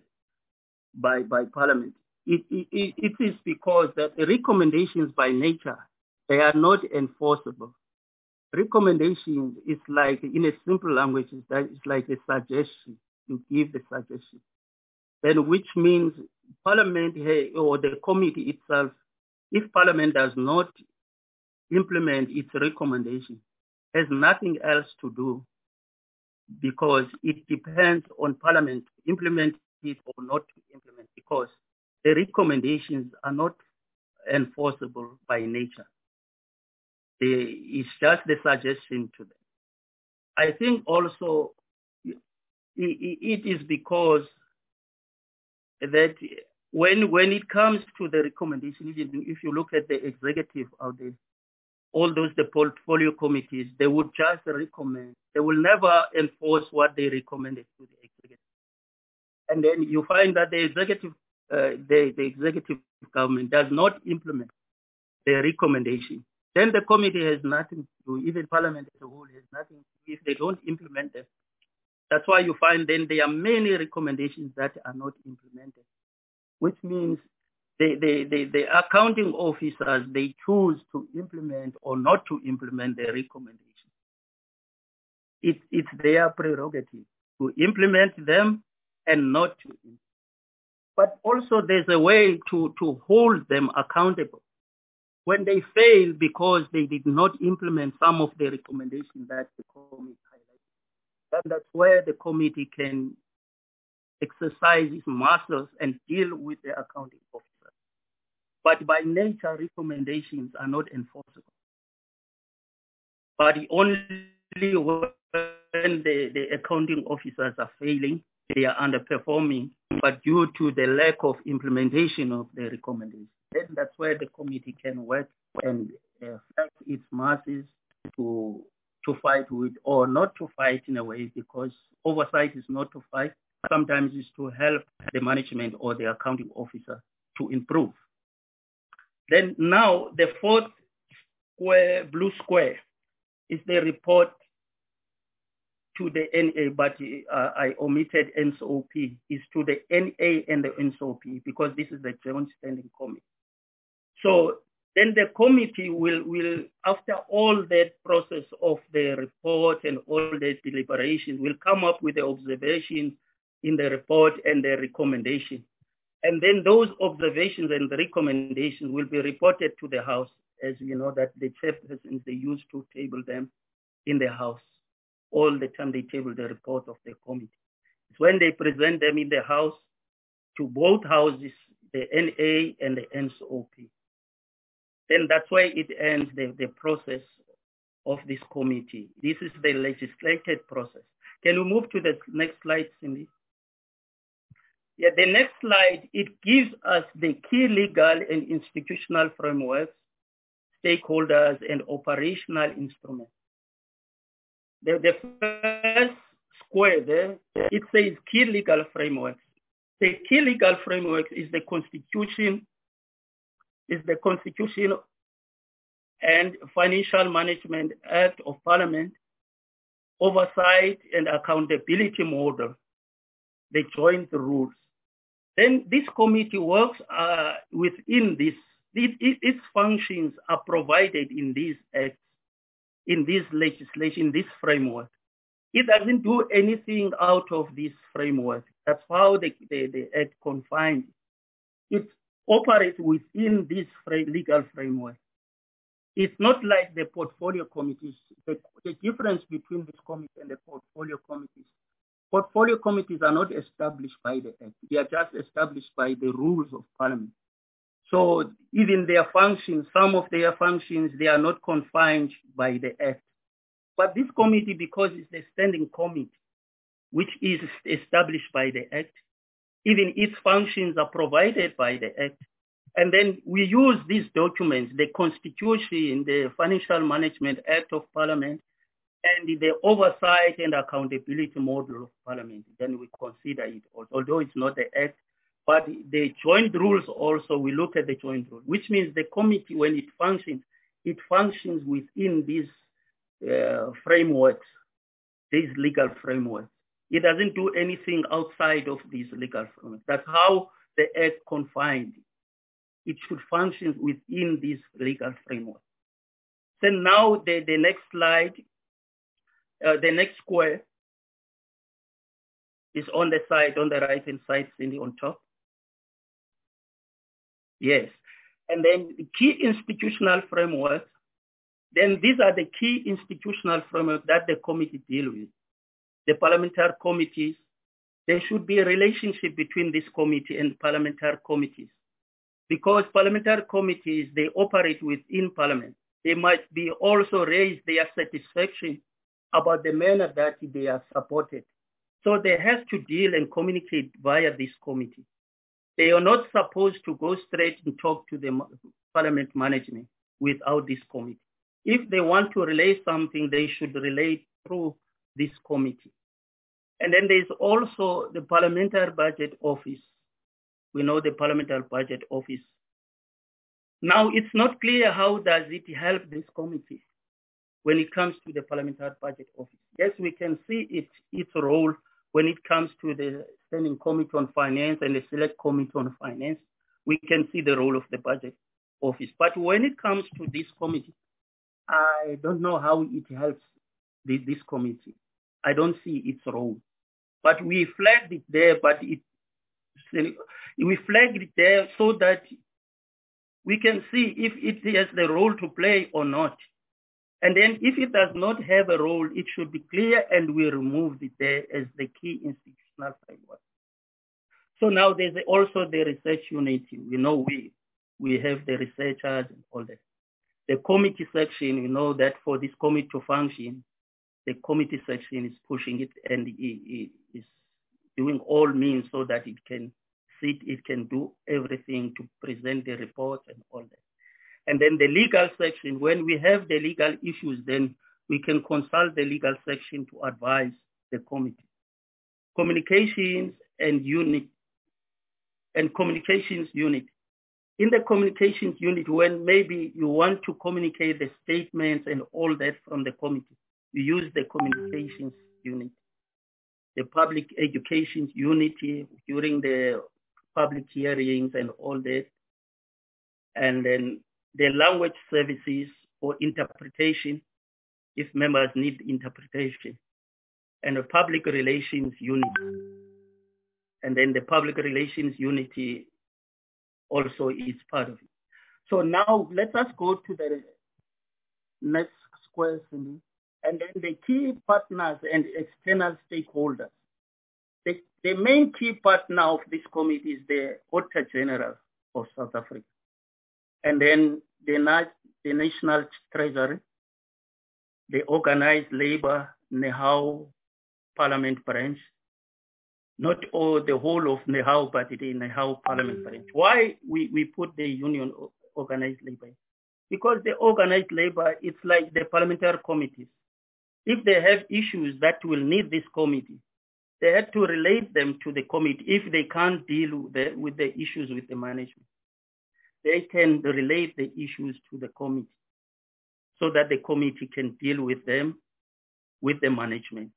by Parliament. It is because that the recommendations by nature, they are not enforceable. Recommendations is like, in a simple language, it's like a suggestion. You give the suggestion. Then which means Parliament or the committee itself, if Parliament does not implement its recommendation, has nothing else to do, because it depends on Parliament to implement it or not to implement, because the recommendations are not enforceable by nature. It's just the suggestion to them. I think also it is because that when it comes to the recommendation, if you look at the executive out there, all those, the portfolio committees, they would just recommend. They will never enforce what they recommended to the executive. And then you find that the executive government does not implement the recommendation. Then the committee has nothing to do. Even Parliament as a whole has nothing to do if they don't implement them. That's why you find then there are many recommendations that are not implemented, which means the accounting officers, they choose to implement or not to implement the recommendation. It's their prerogative to implement them and not to implement. But also there's a way to hold them accountable when they fail because they did not implement some of the recommendations that the committee highlighted. And that's where the committee can exercise its muscles and deal with the accounting officers. But by nature, recommendations are not enforceable. But only when the accounting officers are failing, they are underperforming, but due to the lack of implementation of the recommendations. Then that's where the committee can work and flex its masses to fight with, or not to fight in a way, because oversight is not to fight. Sometimes it's to help the management or the accounting officer to improve. Then now the fourth square, blue square, is the report to the NA, but I omitted NSOP, is to the NA and the NSOP, because this is the Joint Standing Committee. So then the committee will, after all that process of the report and all the deliberations, will come up with the observations in the report and the recommendation. And then those observations and the recommendations will be reported to the House, as you know that the chairpersons, they used to table them in the House. All the time they table the report of the committee. It's when they present them in the House to both houses, the NA and the NSOP. Then that's why it ends the process of this committee. This is the legislated process. Can we move to the next slide, Cindy? Yeah, the next slide, it gives us the key legal and institutional frameworks, stakeholders, and operational instruments. The first square there, it says key legal frameworks. The key legal framework is the Constitution, and Financial Management Act of Parliament, Oversight and Accountability Model, the joint rules. Then this committee works within this. Its functions are provided in these acts, in this legislation, this framework. It doesn't do anything out of this framework. That's how the act confines. It operates within this legal framework. It's not like the portfolio committees. The difference between this committee and the portfolio committees. Portfolio committees are not established by the Act. They are just established by the rules of Parliament. So even their functions, some of their functions, they are not confined by the Act. But this committee, because it's a standing committee, which is established by the Act, even its functions are provided by the Act. And then we use these documents, the Constitution, the Financial Management Act of Parliament, and the Oversight and Accountability Model of Parliament. Then we consider it, although it's not the Act, but the joint rules also, we look at the joint rules, which means the committee, when it functions within these frameworks, these legal frameworks. It doesn't do anything outside of these legal frameworks. That's how the Act confined it. It should function within this legal framework. Then now the next slide, the next square is on the side, on the right-hand side, Cindy, on top. Yes. And then the key institutional framework, then these are the key institutional framework that the committee deal with. The parliamentary committees, there should be a relationship between this committee and parliamentary committees. Because parliamentary committees, they operate within parliament. They might be also raise their satisfaction about the manner that they are supported. So they have to deal and communicate via this committee. They are not supposed to go straight and talk to the parliament management without this committee. If they want to relay something, they should relay through this committee. And then there's also the Parliamentary Budget Office. We know the Parliamentary Budget Office. Now, it's not clear how does it help this committee when it comes to the Parliamentary Budget Office. Yes, we can see its role when it comes to the Standing Committee on Finance and the Select Committee on Finance. We can see the role of the Budget Office. But when it comes to this committee, I don't know how it helps this committee. I don't see its role. But we flagged it there, we flagged it there so that we can see if it has the role to play or not. And then if it does not have a role, it should be clear and we removed it there as the key institutional framework. So now there's also the research unit. We know we have the researchers and all that. The committee section, we know that for this committee to function, the committee section is pushing it and it is doing all means so that it can sit, it can do everything to present the report and all that. And then the legal section, when we have the legal issues, then we can consult the legal section to advise the committee. Communications unit. In the communications unit, when maybe you want to communicate the statements and all that from the committee, you use the communications unit. The public education unit during the public hearings and all that. And then the language services for interpretation, if members need interpretation. And the public relations unit. And then the public relations unity also is part of it. So now let us go to the next question. And then the key partners and external stakeholders. The main key partner of this committee is the Auditor General of South Africa. And then the National Treasury, the Organized Labor Nehau Parliament Branch, not all the whole of Nehau, but the Nehau Parliament Branch. Why we put the Union Organized Labor? Because the Organized Labor, it's like the parliamentary committees. If they have issues that will need this committee, they have to relate them to the committee. If they can't deal with the issues with the management, they can relate the issues to the committee so that the committee can deal with them with the management.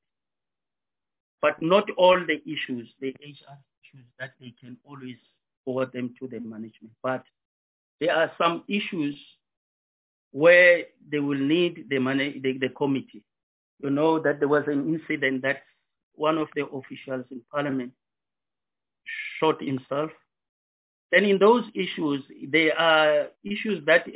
But not all the issues, the HR issues, that they can always forward them to the management. But there are some issues where they will need the committee. You know that there was an incident that one of the officials in Parliament shot himself. Then in those issues, there are issues that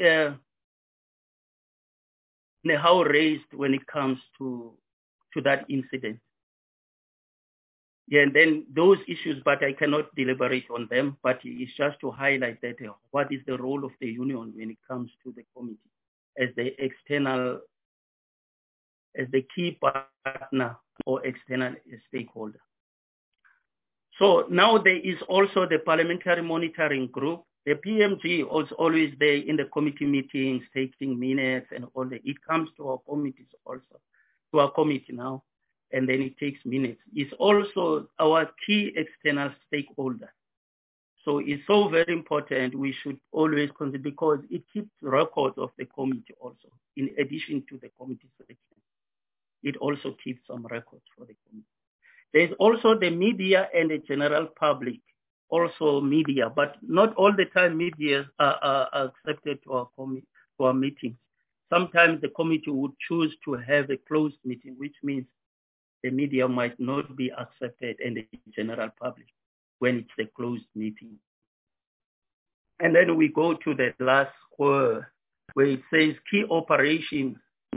Nehau raised when it comes to that incident. Yeah, and then those issues, but I cannot deliberate on them, but it's just to highlight that what is the role of the union when it comes to the committee as the external, as the key partner or external stakeholder. So now there is also the Parliamentary Monitoring Group. The PMG is always there in the committee meetings, taking minutes and all that. It comes to our committees also, to our committee now, and then it takes minutes. It's also our key external stakeholder. So it's so very important. We should always consider, because it keeps records of the committee also, in addition to the committee section. It also keeps some records for the committee. There's also the media and the general public, also media, but not all the time media are accepted to our meetings. sometimes the committee would choose to have a closed meeting, which means the media might not be accepted and the general public when it's a closed meeting. And then we go to the last square where it says key operational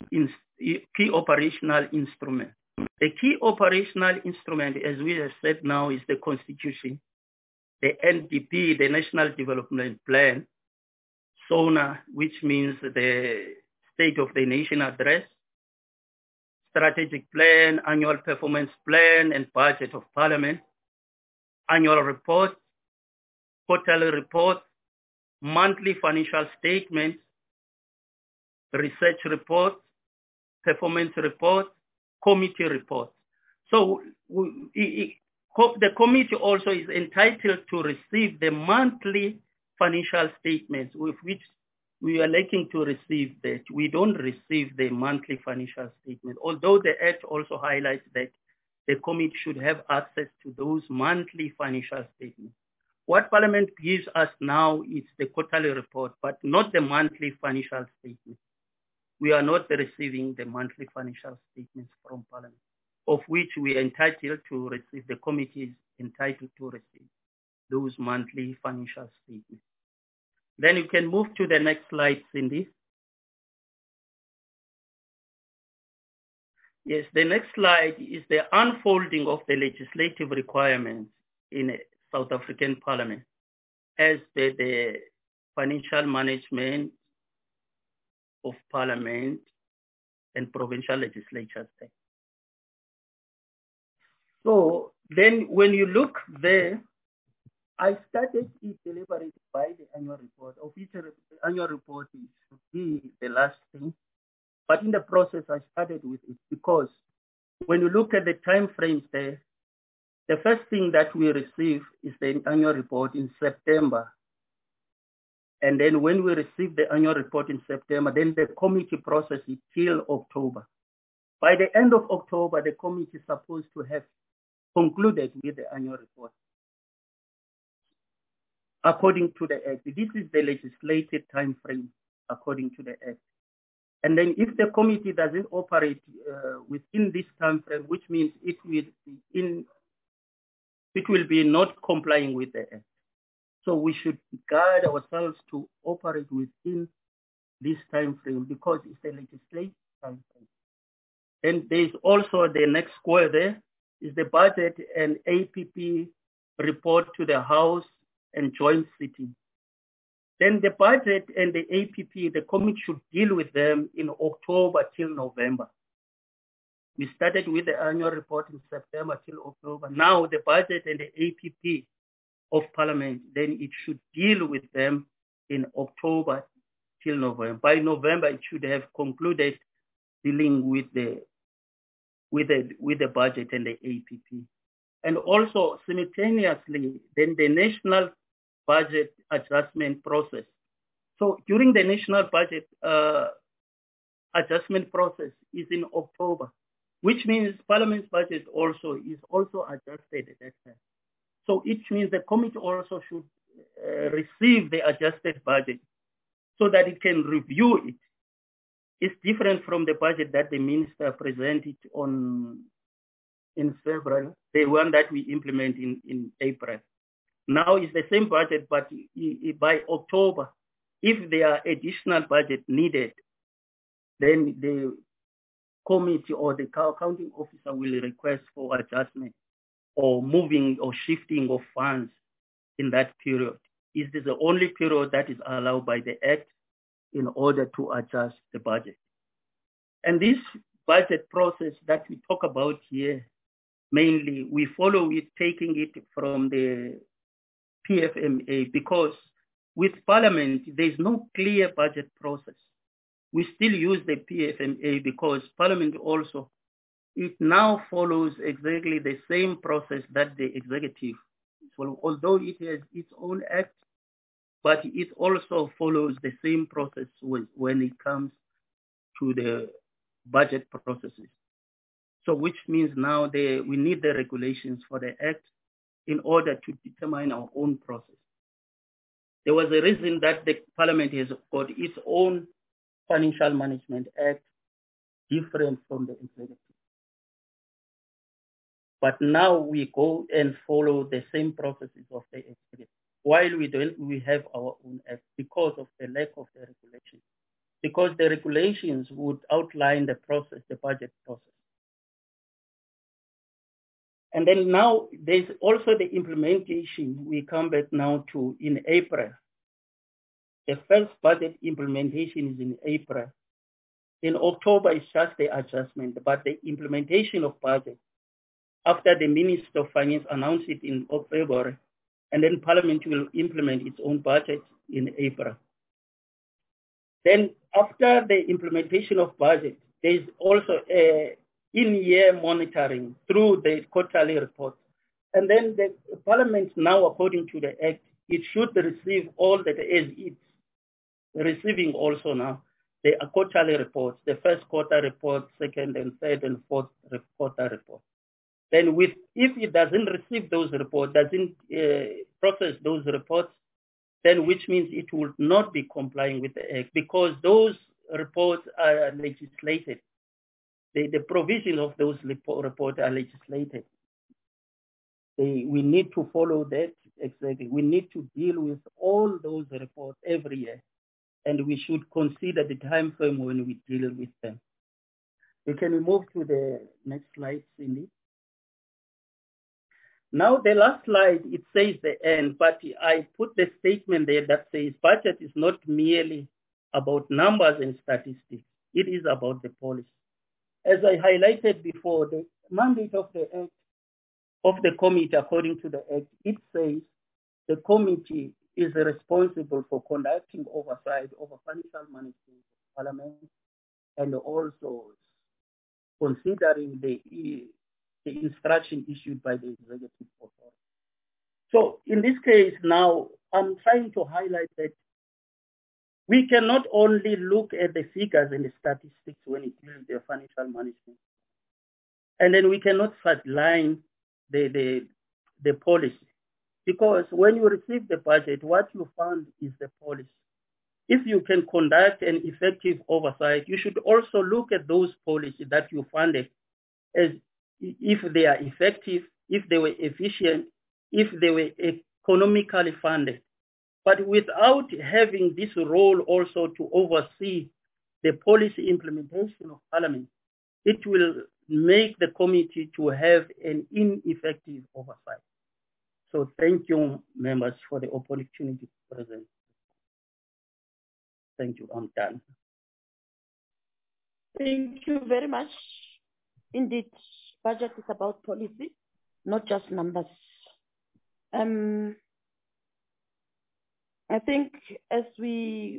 instrument. The key operational instrument, as we have said now, is the Constitution, the NDP, the National Development Plan, SONA, which means the State of the Nation Address, Strategic Plan, Annual Performance Plan, and Budget of Parliament, Annual Report, Quarterly Report, Monthly Financial Statements, Research Report, Performance Report, Committee Report. So the committee also is entitled to receive the monthly financial statements with which we are looking to receive that. We don't receive the monthly financial statement, although the Act also highlights that the committee should have access to those monthly financial statements. What Parliament gives us now is the quarterly report, but not the monthly financial statement. We are not receiving the monthly financial statements from Parliament, of which we are entitled to receive. The committee is entitled to receive those monthly financial statements. Then you can move to the next slide, Cindy. Yes, the next slide is the unfolding of the legislative requirements in a South African Parliament as the financial management of Parliament and provincial legislatures. So then when you look there, I started it delivered by the annual report. Of each annual report should be the last thing. But in the process, I started with it because when you look at the time frames there, the first thing that we receive is the annual report in September. And then when we receive the annual report in September, then the committee process it till October. By the end of October, the committee is supposed to have concluded with the annual report. According to the Act, this is the legislated time frame according to the Act. And then if the committee doesn't operate within this time frame, which means it will be not complying with the Act. So we should guide ourselves to operate within this time frame because it's the legislative time frame. And there's also the next square there is the budget and APP report to the House and joint sitting. Then the budget and the APP, the committee should deal with them in October till November. We started with the annual report in September till October. Now the budget and the APP of Parliament, then it should deal with them in October till November. By November, it should have concluded dealing with the budget and the APP. And also simultaneously, then the national budget adjustment process. So during the national budget adjustment process is in October, which means Parliament's budget also is also adjusted at that time. So it means the committee also should receive the adjusted budget so that it can review it. It's different from the budget that the minister presented in February, the one that we implement in April. Now it's the same budget, but by October, if there are additional budget needed, then the committee or the accounting officer will request for adjustment or moving or shifting of funds in that period. This is the only period that is allowed by the Act in order to adjust the budget. And this budget process that we talk about here, mainly we follow it, taking it from the PFMA, because with Parliament, there's no clear budget process. We still use the PFMA because Parliament also, it now follows exactly the same process that the executive, so although it has its own act, but it also follows the same process when it comes to the budget processes. So which means now we need the regulations for the act in order to determine our own process. There was a reason that the Parliament has got its own Financial Management Act different from the executive. But now we go and follow the same processes of the executive, while we have our own act because of the lack of the regulations. Because the regulations would outline the process, the budget process. And then now there's also the implementation. We come back now to in April. The first budget implementation is in April. In October, it's just the adjustment, but the implementation of budget, after the Minister of Finance announced it in February, and then Parliament will implement its own budget in April. Then after the implementation of budget, there is also a in-year monitoring through the quarterly report. And then the Parliament now, according to the Act, it should receive all that as it's receiving also now the quarterly reports, the first quarter report, second and third and fourth quarter report. Then if it doesn't receive those reports, doesn't process those reports, then which means it will not be complying with the Act because those reports are legislated. The provisions of those reports are legislated. We need to follow that exactly. We need to deal with all those reports every year, and we should consider the time frame when we deal with them. We can move to the next slide, Cindy. Now, the last slide, it says the end, but I put the statement there that says budget is not merely about numbers and statistics. It is about the policy. As I highlighted before, the mandate of the Act, of the committee, according to the Act, it says the committee is responsible for conducting oversight over financial management of Parliament and also considering the instruction issued by the executive authority. So in this case now, I'm trying to highlight that we cannot only look at the figures and the statistics when it deals with the financial management. And then we cannot sideline the policy. Because when you receive the budget, what you fund is the policy. If you can conduct an effective oversight, you should also look at those policies that you funded as if they are effective, if they were efficient, if they were economically funded. But without having this role also to oversee the policy implementation of Parliament, it will make the committee to have an ineffective oversight. So thank you, members, for the opportunity to present. Thank you. I'm done. Thank you very much. Indeed, budget is about policy, not just numbers. I think as we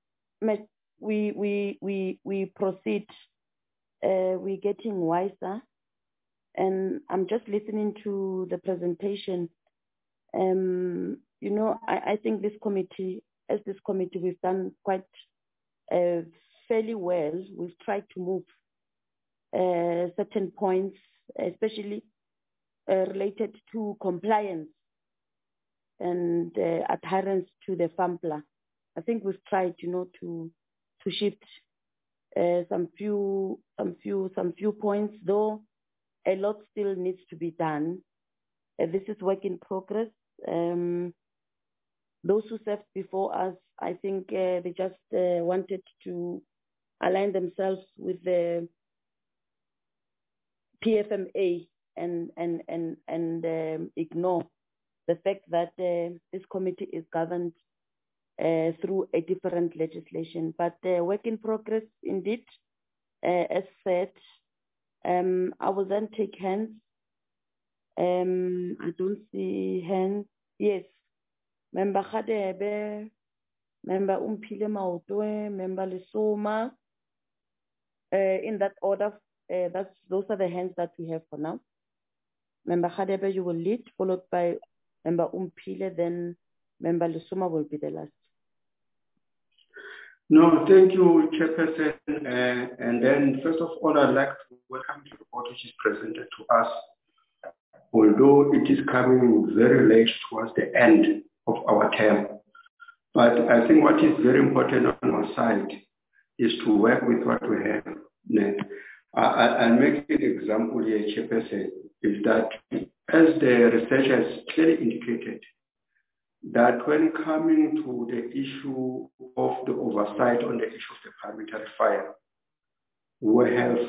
proceed, we're getting wiser. And I'm just listening to the presentation. You know, I think this committee, we've done quite fairly well. We've tried to move certain points, especially related to compliance and adherence to the FAMPLA. I think we've tried, you know, to shift some few points, though a lot still needs to be done. This is work in progress. Those who served before us, I think they just wanted to align themselves with the PFMA and ignore the fact that this committee is governed through a different legislation. But work in progress indeed, as said. I will then take hands. I don't see hands. Yes. Member Khadebe, Member Umphile Maotwe, Member Lesoma. In that order, those are the hands that we have for now. Member Khadebe, you will lead, followed by Member Umphile, then Member Lesoma will be the last. No, thank you, Chairperson. And then, first of all, I'd like to welcome the report which is presented to us. Although it is coming very late towards the end of our term. But I think what is very important on our side is to work with what we have. I'll make an example here, Chairperson, is that as the research has clearly indicated, that when coming to the issue of the oversight on the issue of the parliamentary file, we have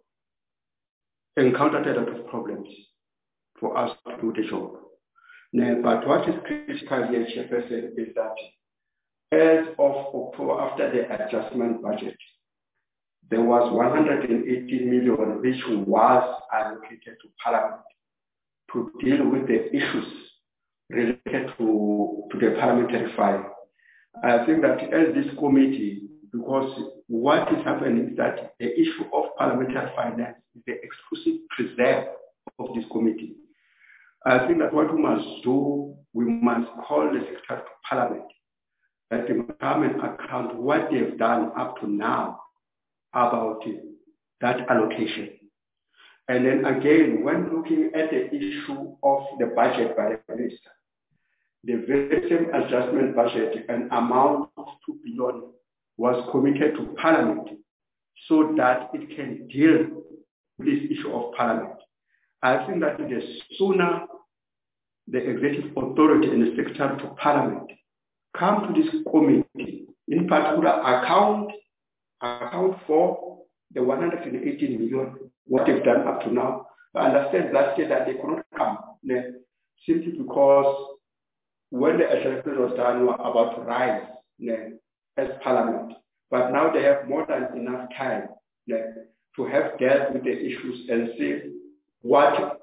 encountered a lot of problems for us to do the job. But what is critical here, Chairperson, is that as of October, after the adjustment budget, there was 180 million which was allocated to Parliament to deal with the issues related to the parliamentary file. I think that as this committee, because what is happening is that the issue of parliamentary finance is the exclusive preserve of this committee. I think that what we must do, we must call the Secretary to Parliament that they must come and account what they've done up to now about that allocation. And then again, when looking at the issue of the budget by the minister, the very same adjustment budget, an amount of 2 billion was committed to Parliament so that it can deal with this issue of Parliament. I think that the sooner the executive authority and the Secretary to Parliament come to this committee, in particular account for the 118 million, what they've done up to now. I understand last year that they could not come simply because when the adjustment was done, we were about to rise as Parliament. But now they have more than enough time to have dealt with the issues and see what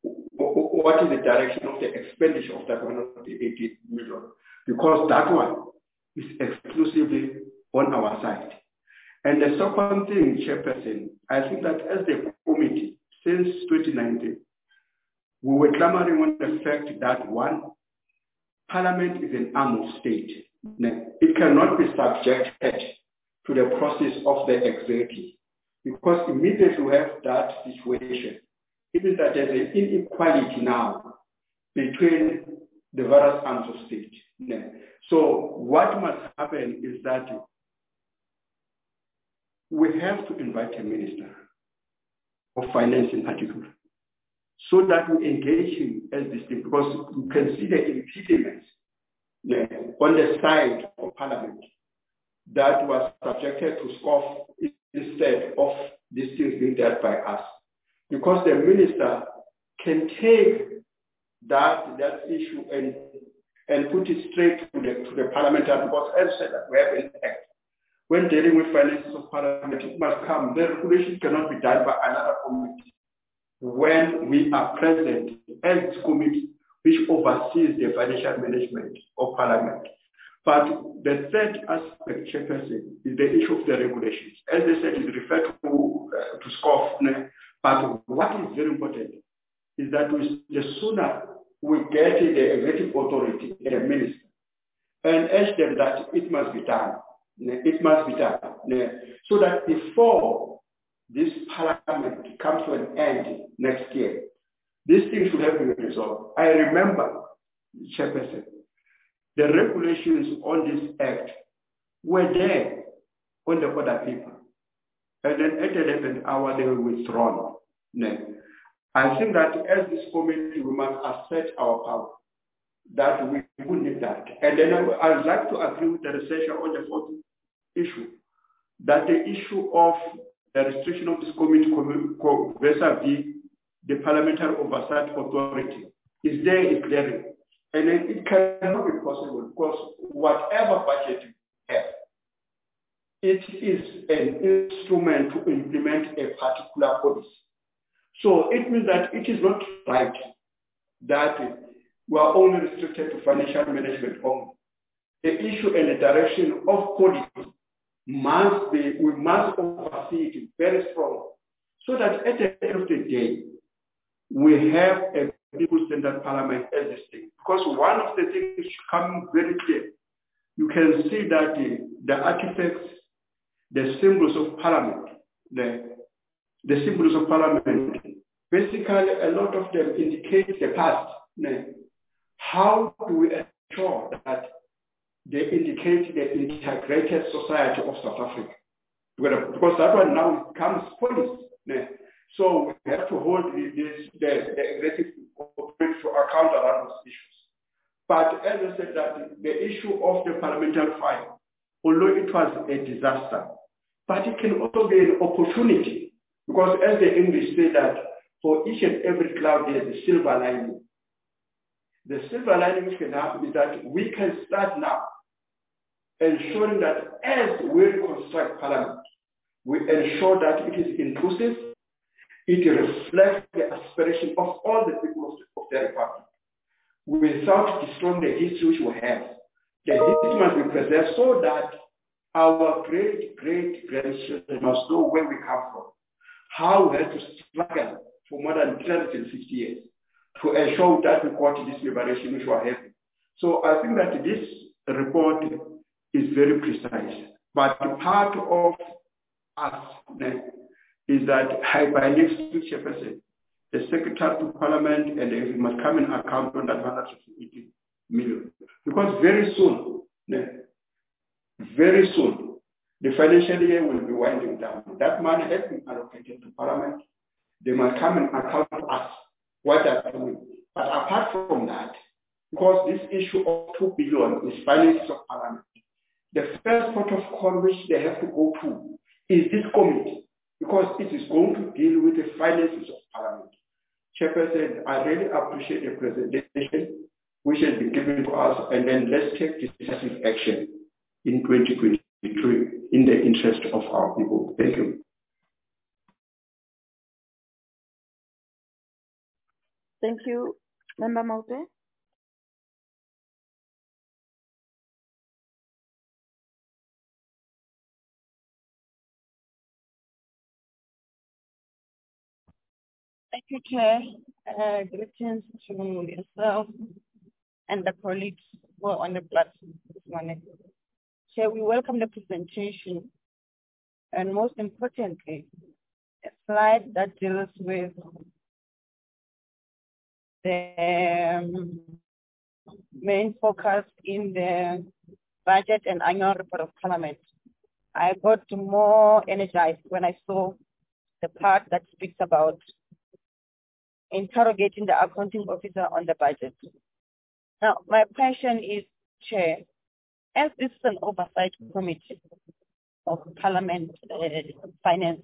is the direction of the expenditure of that 180 million. Because that one is exclusively on our side. And the second thing, Chairperson, I think that as the committee, since 2019, we were clamoring on the fact that one, Parliament is an arm of state. It cannot be subjected to the process of the executive. Because immediately we have that situation, it means that there's an inequality now between the various arms of state. So what must happen is that we have to invite a minister of finance in particular, so that we engage him as this thing, because you can see the impediments on the side of Parliament that was subjected to scoff instead of these things being dealt by us. Because the minister can take that issue and put it straight to the parliamentary, because as I said, we have an act. When dealing with finances of Parliament, it must come. The regulation cannot be done by another committee. When we are present as this committee, which oversees the financial management of Parliament. But the third aspect, Chairperson, is the issue of the regulations. As I said, it's referred to scoff. But what is very important is that the sooner we get the executive authority and the minister and urge them that it must be done. It must be done. So that before this Parliament comes to an end next year, these things should have been resolved. I remember, Chairperson, the regulations on this act were there on the order paper. And then at the 11th hour, they were withdrawn. I think that as this committee, we must assert our power, that we would need that. And then I would like to agree with the researcher on the fourth issue, that the issue of the restriction of this committee vis-a-vis the Parliamentary Oversight Authority is there, is there. And then it cannot be possible because whatever budget you have, it is an instrument to implement a particular policy. So it means that it is not right that we are only restricted to financial management only. The issue and the direction of policy must be, we must oversee it very strong, so that at the end of the day, we have a people-centered parliament as this thing. Because one of the things coming very clear, you can see that the artifacts, the symbols of parliament, the symbols of parliament, basically a lot of them indicate the past. How do we ensure that they indicate the integrated society of South Africa? because that one now becomes policy. So we have to hold the executive to account around those issues. But as I said, that the issue of the parliamentary file, although it was a disaster, but it can also be an opportunity, because as the English say that for each and every cloud there is a silver lining. The silver lining which can happen is that we can start now ensuring that as we reconstruct Parliament, we ensure that it is inclusive, it reflects the aspiration of all the people of the Republic, without destroying the history which we have. The history must be preserved so that our great-grandchildren must know where we come from, how we had to struggle for more than 350 years to ensure that we got this liberation which we are having. So I think that this report is very precise. But part of us is that by next week, Chairperson, the Secretary to Parliament and the must come in account on that 180 million. Because very soon, the financial year will be winding down. That money has been allocated to Parliament. They must come and account to us what they're doing. But apart from that, because this issue of 2 billion is finances of Parliament, the first port of call which they have to go to is this committee, because it is going to deal with the finances of Parliament. Chairperson, I really appreciate the presentation which has been given to us, and then let's take decisive action in 2023 in the interest of our people. Thank you. Thank you, Member Maute. Thank you, Chair. Greetings to yourself and the colleagues who are on the platform this morning. Chair, we welcome the presentation, and most importantly, a slide that deals with the main focus in the budget and annual report of Parliament. I got more energized when I saw the part that speaks about interrogating the accounting officer on the budget. Now, my question is, Chair, as this is an oversight committee of Parliament finance,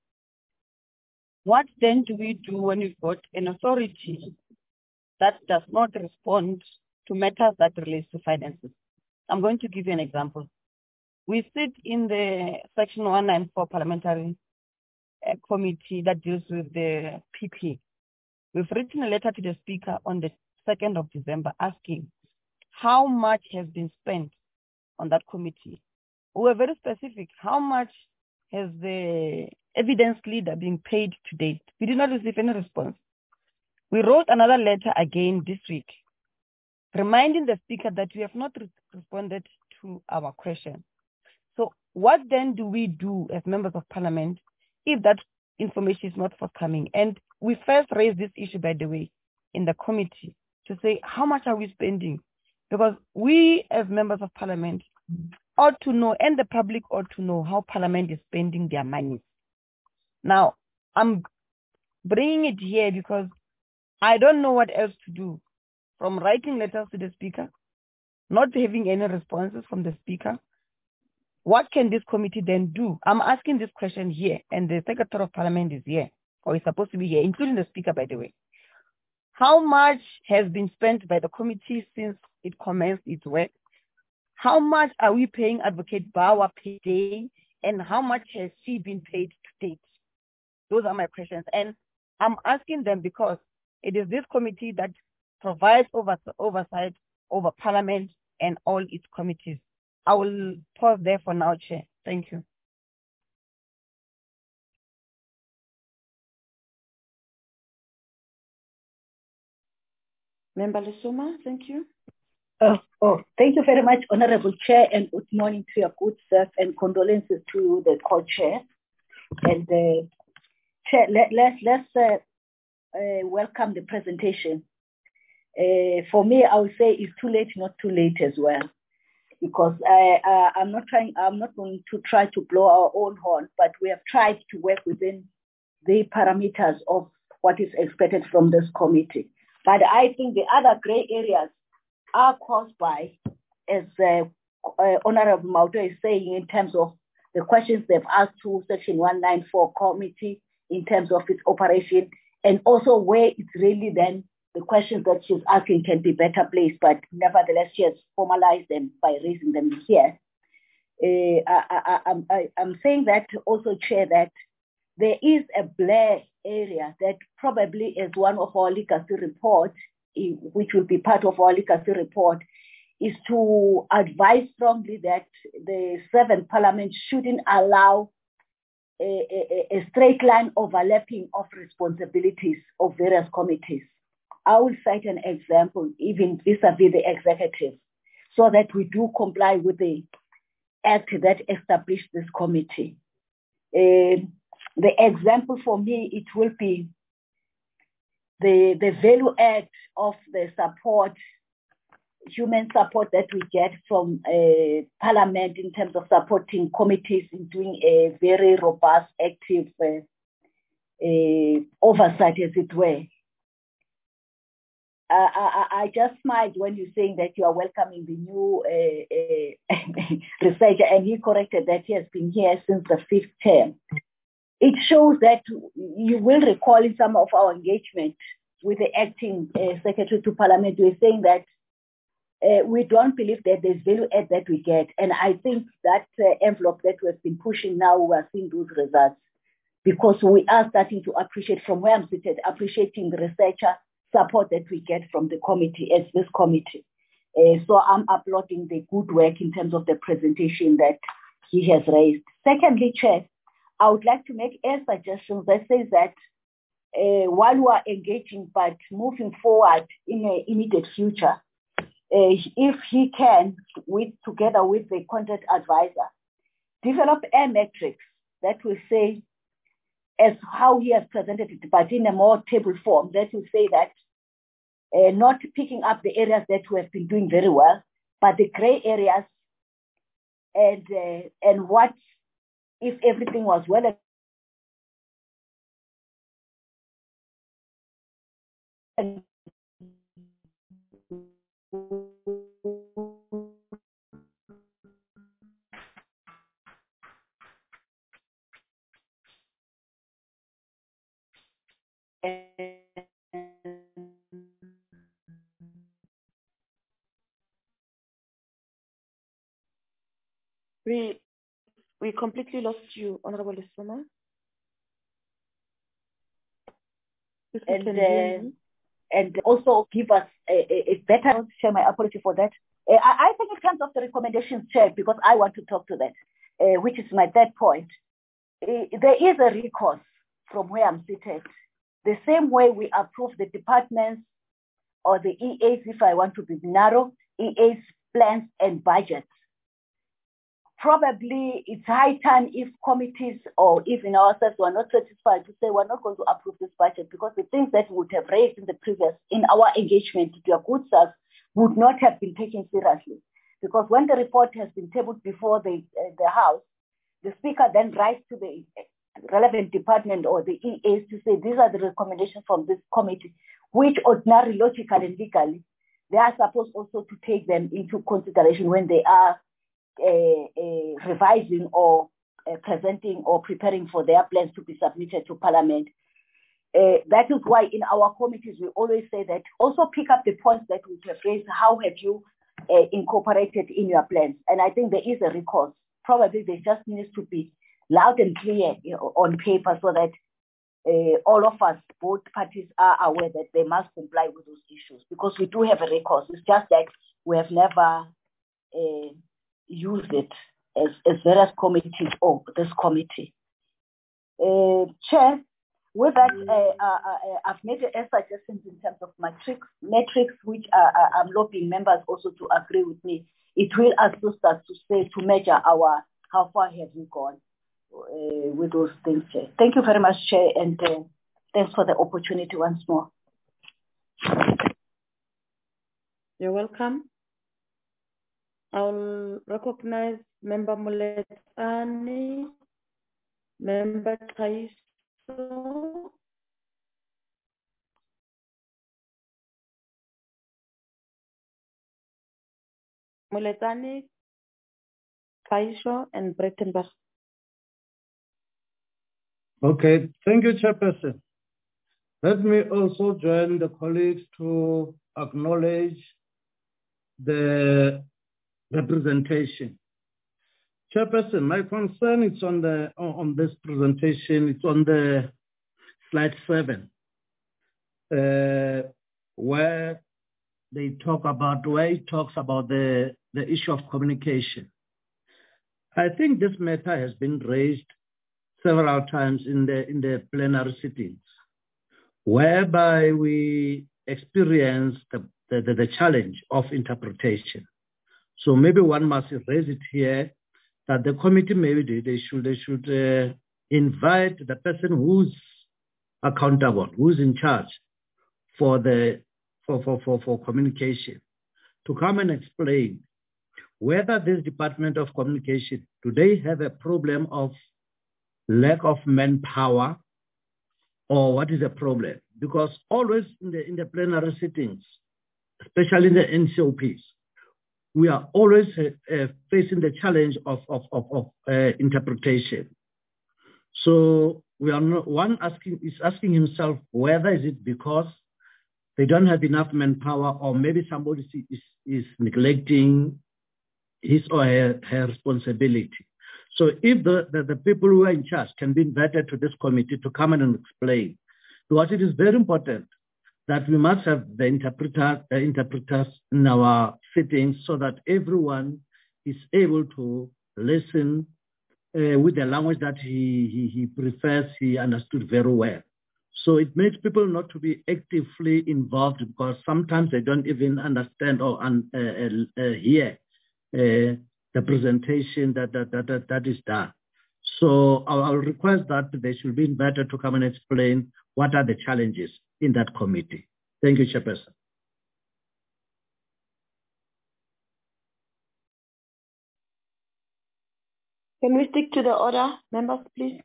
what then do we do when we've got an authority that does not respond to matters that relate to finances? I'm going to give you an example. We sit in the Section 194 Parliamentary Committee that deals with the PP. We've written a letter to the Speaker on the 2nd of December asking how much has been spent on that committee. We were very specific. How much has the evidence leader been paid to date? We did not receive any response. We wrote another letter again this week, reminding the Speaker that we have not responded to our question. So what then do we do as members of Parliament if that information is not forthcoming? And we first raised this issue, by the way, in the committee to say, how much are we spending? Because we as members of Parliament ought to know, and the public ought to know, how Parliament is spending their money. Now, I'm bringing it here because I don't know what else to do, from writing letters to the Speaker, not having any responses from the Speaker. What can this committee then do? I'm asking this question here, and the Secretary of Parliament is here, or is supposed to be here, including the Speaker, by the way. How much has been spent by the committee since it commenced its work? How much are we paying Advocate Bawa per day, and how much has she been paid to date? Those are my questions, and I'm asking them because it is this committee that provides oversight over Parliament and all its committees. I will pause there for now, Chair. Thank you. Member Lesoma, thank you. Thank you very much, Honorable Chair, and good morning to your good self, and condolences to the co-chair. And Chair, let's welcome the presentation. For me, I would say it's too late, not too late as well. because I'm not going to try to blow our own horn, but we have tried to work within the parameters of what is expected from this committee. But I think the other gray areas are caused by, as Honorable Mauto is saying, in terms of the questions they've asked to Section 194 committee in terms of its operation, and also where it's really then the questions that she's asking can be better placed, but nevertheless she has formalized them by raising them here. I'm saying that also, Chair, that there is a Blair area that probably is one of our legacy reports, which will be part of our legacy report, is to advise strongly that the 7th Parliament shouldn't allow a straight line overlapping of responsibilities of various committees. I will cite an example, even vis-a-vis the executive, so that we do comply with the act that established this committee. The example for me, it will be the value add of the support, human support that we get from Parliament in terms of supporting committees in doing a very robust, active oversight, as it were. I just smiled when you're saying that you are welcoming the new researcher, and he corrected that he has been here since the 5th term. It shows that you will recall in some of our engagement with the acting Secretary to Parliament, we're saying that we don't believe that there's value add that we get. And I think that envelope that we've been pushing now, we are seeing those results, because we are starting to appreciate, from where I'm seated, appreciating the researcher support that we get from the committee, as this committee. So I'm applauding the good work in terms of the presentation that he has raised. Secondly, Chair, I would like to make a suggestion that says that while we are engaging, but moving forward in the immediate future, if he can, together with the content advisor, develop a matrix that will say, as how he has presented it, but in a more table form, that will say that not picking up the areas that we have been doing very well, but the gray areas, and what if everything was well. We completely lost you, Honorable Lesoma. And also give us a better, share my apology for that. I think in terms of the recommendations, Chair, because I want to talk to that, which is my third point. There is a recourse from where I'm seated. The same way we approve the departments or the EAs, if I want to be narrow, EAs, plans and budgets. Probably it's high time if committees or even ourselves were not satisfied to say we're not going to approve this budget, because the things that we would have raised in our engagement to your good self would not have been taken seriously. Because when the report has been tabled before the House, the Speaker then writes to the relevant department or the EAs to say these are the recommendations from this committee, which ordinarily, logically and legally, they are supposed also to take them into consideration when they are revising or presenting or preparing for their plans to be submitted to Parliament. That is why in our committees we always say that also pick up the points that we have raised. How have you incorporated in your plans? And I think there is a recourse. Probably there just needs to be loud and clear on paper, so that all of us, both parties, are aware that they must comply with those issues, because we do have a recourse. It's just that we have never use it as various committees or this committee. Chair, with that, I've made a suggestions in terms of metrics, which I'm lobbying members also to agree with me. It will assist us to measure how far have we gone with those things, Chair. Thank you very much, Chair, and thanks for the opportunity once more. You're welcome. I'll recognize Member Moletsane, Member Taiso. Moletsane, Taiso, and Brettenberg. Okay, thank you, Chairperson. Let me also join the colleagues to acknowledge the representation. Chairperson, my concern is on this presentation. It's on the slide 7, where it talks about the issue of communication. I think this matter has been raised several times in the plenary sittings, whereby we experience the challenge of interpretation. So maybe one must raise it here that the committee maybe they should invite the person who's accountable, who's in charge for communication, to come and explain whether this Department of Communication, do they have a problem of lack of manpower, or what is the problem? Because always in the plenary sittings, especially in the NCOPs, we are always facing the challenge of interpretation. So we are not, one is asking himself whether is it because they don't have enough manpower, or maybe somebody is neglecting his or her responsibility. So if the people who are in charge can be invited to this committee to come in and explain, because it is very important that we must have the interpreters in our sittings so that everyone is able to listen with the language that he prefers, he understood very well. So it makes people not to be actively involved, because sometimes they don't even understand or hear the presentation that is done. So I'll request that they should be invited to come and explain what are the challenges in that committee. Thank you, Chairperson. Can we stick to the order, members, please?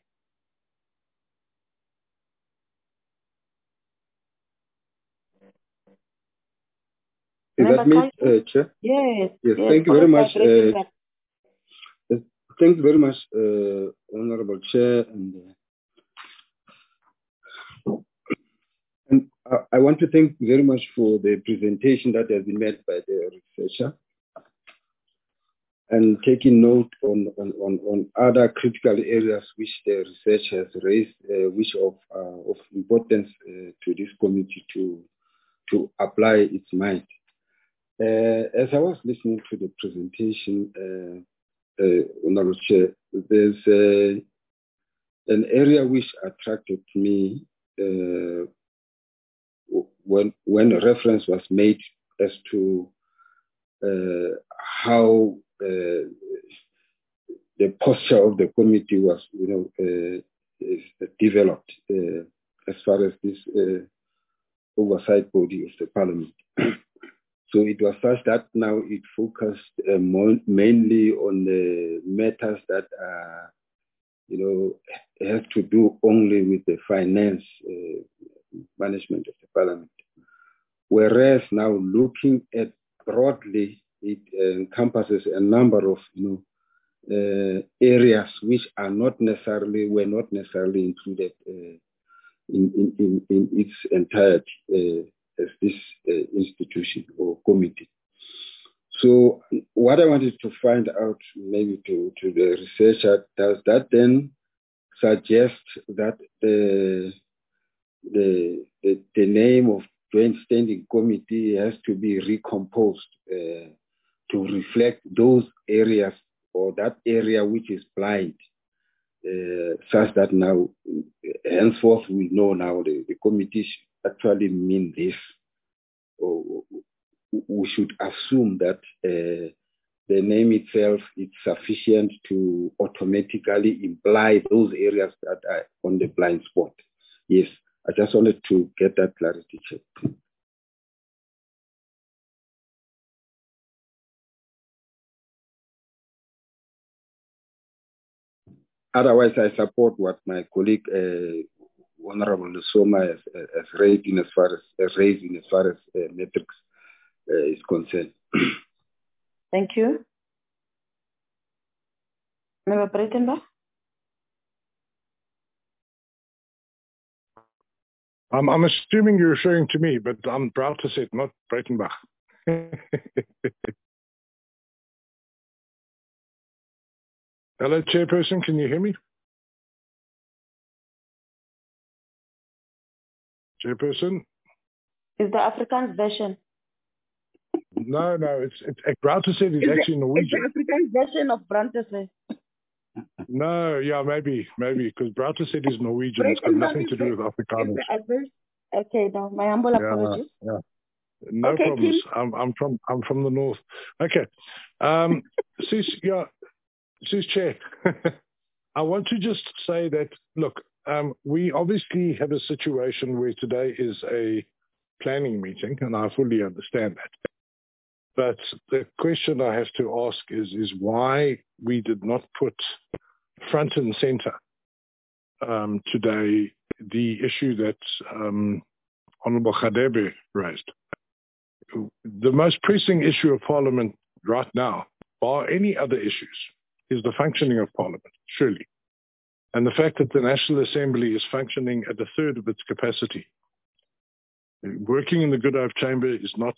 Is that me, Chair? Yes. Yes. Thank you very much. Thanks very much, Honorable Chair. And I want to thank very much for the presentation that has been made by the researcher, and taking note on other critical areas which the research has raised, which of importance to this committee to apply its mind. As I was listening to the presentation, Honorable Chair, there's an area which attracted me when a reference was made as to how the posture of the committee was, developed as far as this oversight body of the Parliament. So it was such that now it focused mainly on the matters that are, have to do only with the finance management of the Parliament. Whereas now looking at broadly, it encompasses a number of areas which were not necessarily included in its entirety as this institution or committee. So what I wanted to find out, maybe to the researcher, does that then suggest that the name of Joint Standing Committee has to be recomposed to reflect those areas, or that area which is blind, such that now, henceforth, we know now the committee should actually mean this, or we should assume that the name itself is sufficient to automatically imply those areas that are on the blind spot. Yes, I just wanted to get that clarity checked. Otherwise, I support what my colleague, Honorable Lusoma, has raised in as far as metrics is concerned. Thank you. Member Breitenbach? I'm assuming you're referring to me, but I'm proud to say it, not Breitenbach. Hello, Chairperson, can you hear me? Chairperson? Is the Afrikaans version? No, it's Brauterset is actually Norwegian. It's the Afrikaans version of Brauterset. No, yeah, maybe, because Brauterset is Norwegian. It's got nothing to do with Afrikaans. Okay, now my humble apologies. Yeah. No okay, problems. I'm from the north. Okay. Sis Chair, I want to just say that, look, we obviously have a situation where today is a planning meeting, and I fully understand that. But the question I have to ask is why we did not put front and center today the issue that Honorable Khadebe raised. The most pressing issue of Parliament right now, bar any other issues, is the functioning of Parliament, surely. And the fact that the National Assembly is functioning at a third of its capacity. Working in the Good Hope Chamber is not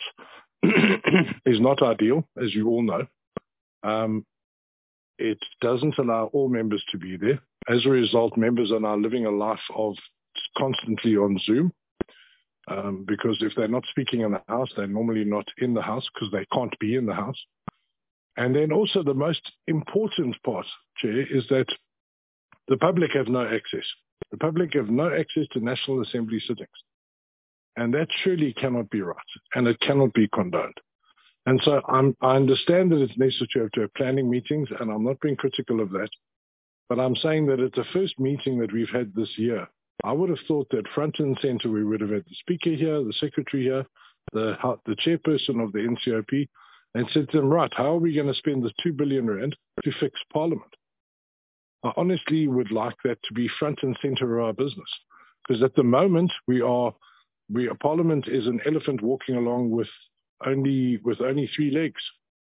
is not ideal, as you all know. It doesn't allow all members to be there. As a result, members are now living a life of constantly on Zoom. Because if they're not speaking in the House, they're normally not in the House because they can't be in the House. And then also the most important part, Chair, is that the public have no access. The public have no access to National Assembly sittings. And that surely cannot be right, and it cannot be condoned. And so I understand that it's necessary to have planning meetings, and I'm not being critical of that. But I'm saying that at the first meeting that we've had this year, I would have thought that front and center we would have had the Speaker here, the Secretary here, the Chairperson of the NCOP, and said to them, right, how are we going to spend the 2 billion rand to fix Parliament? I honestly would like that to be front and center of our business. Because at the moment, Parliament is an elephant walking along with only 3 legs.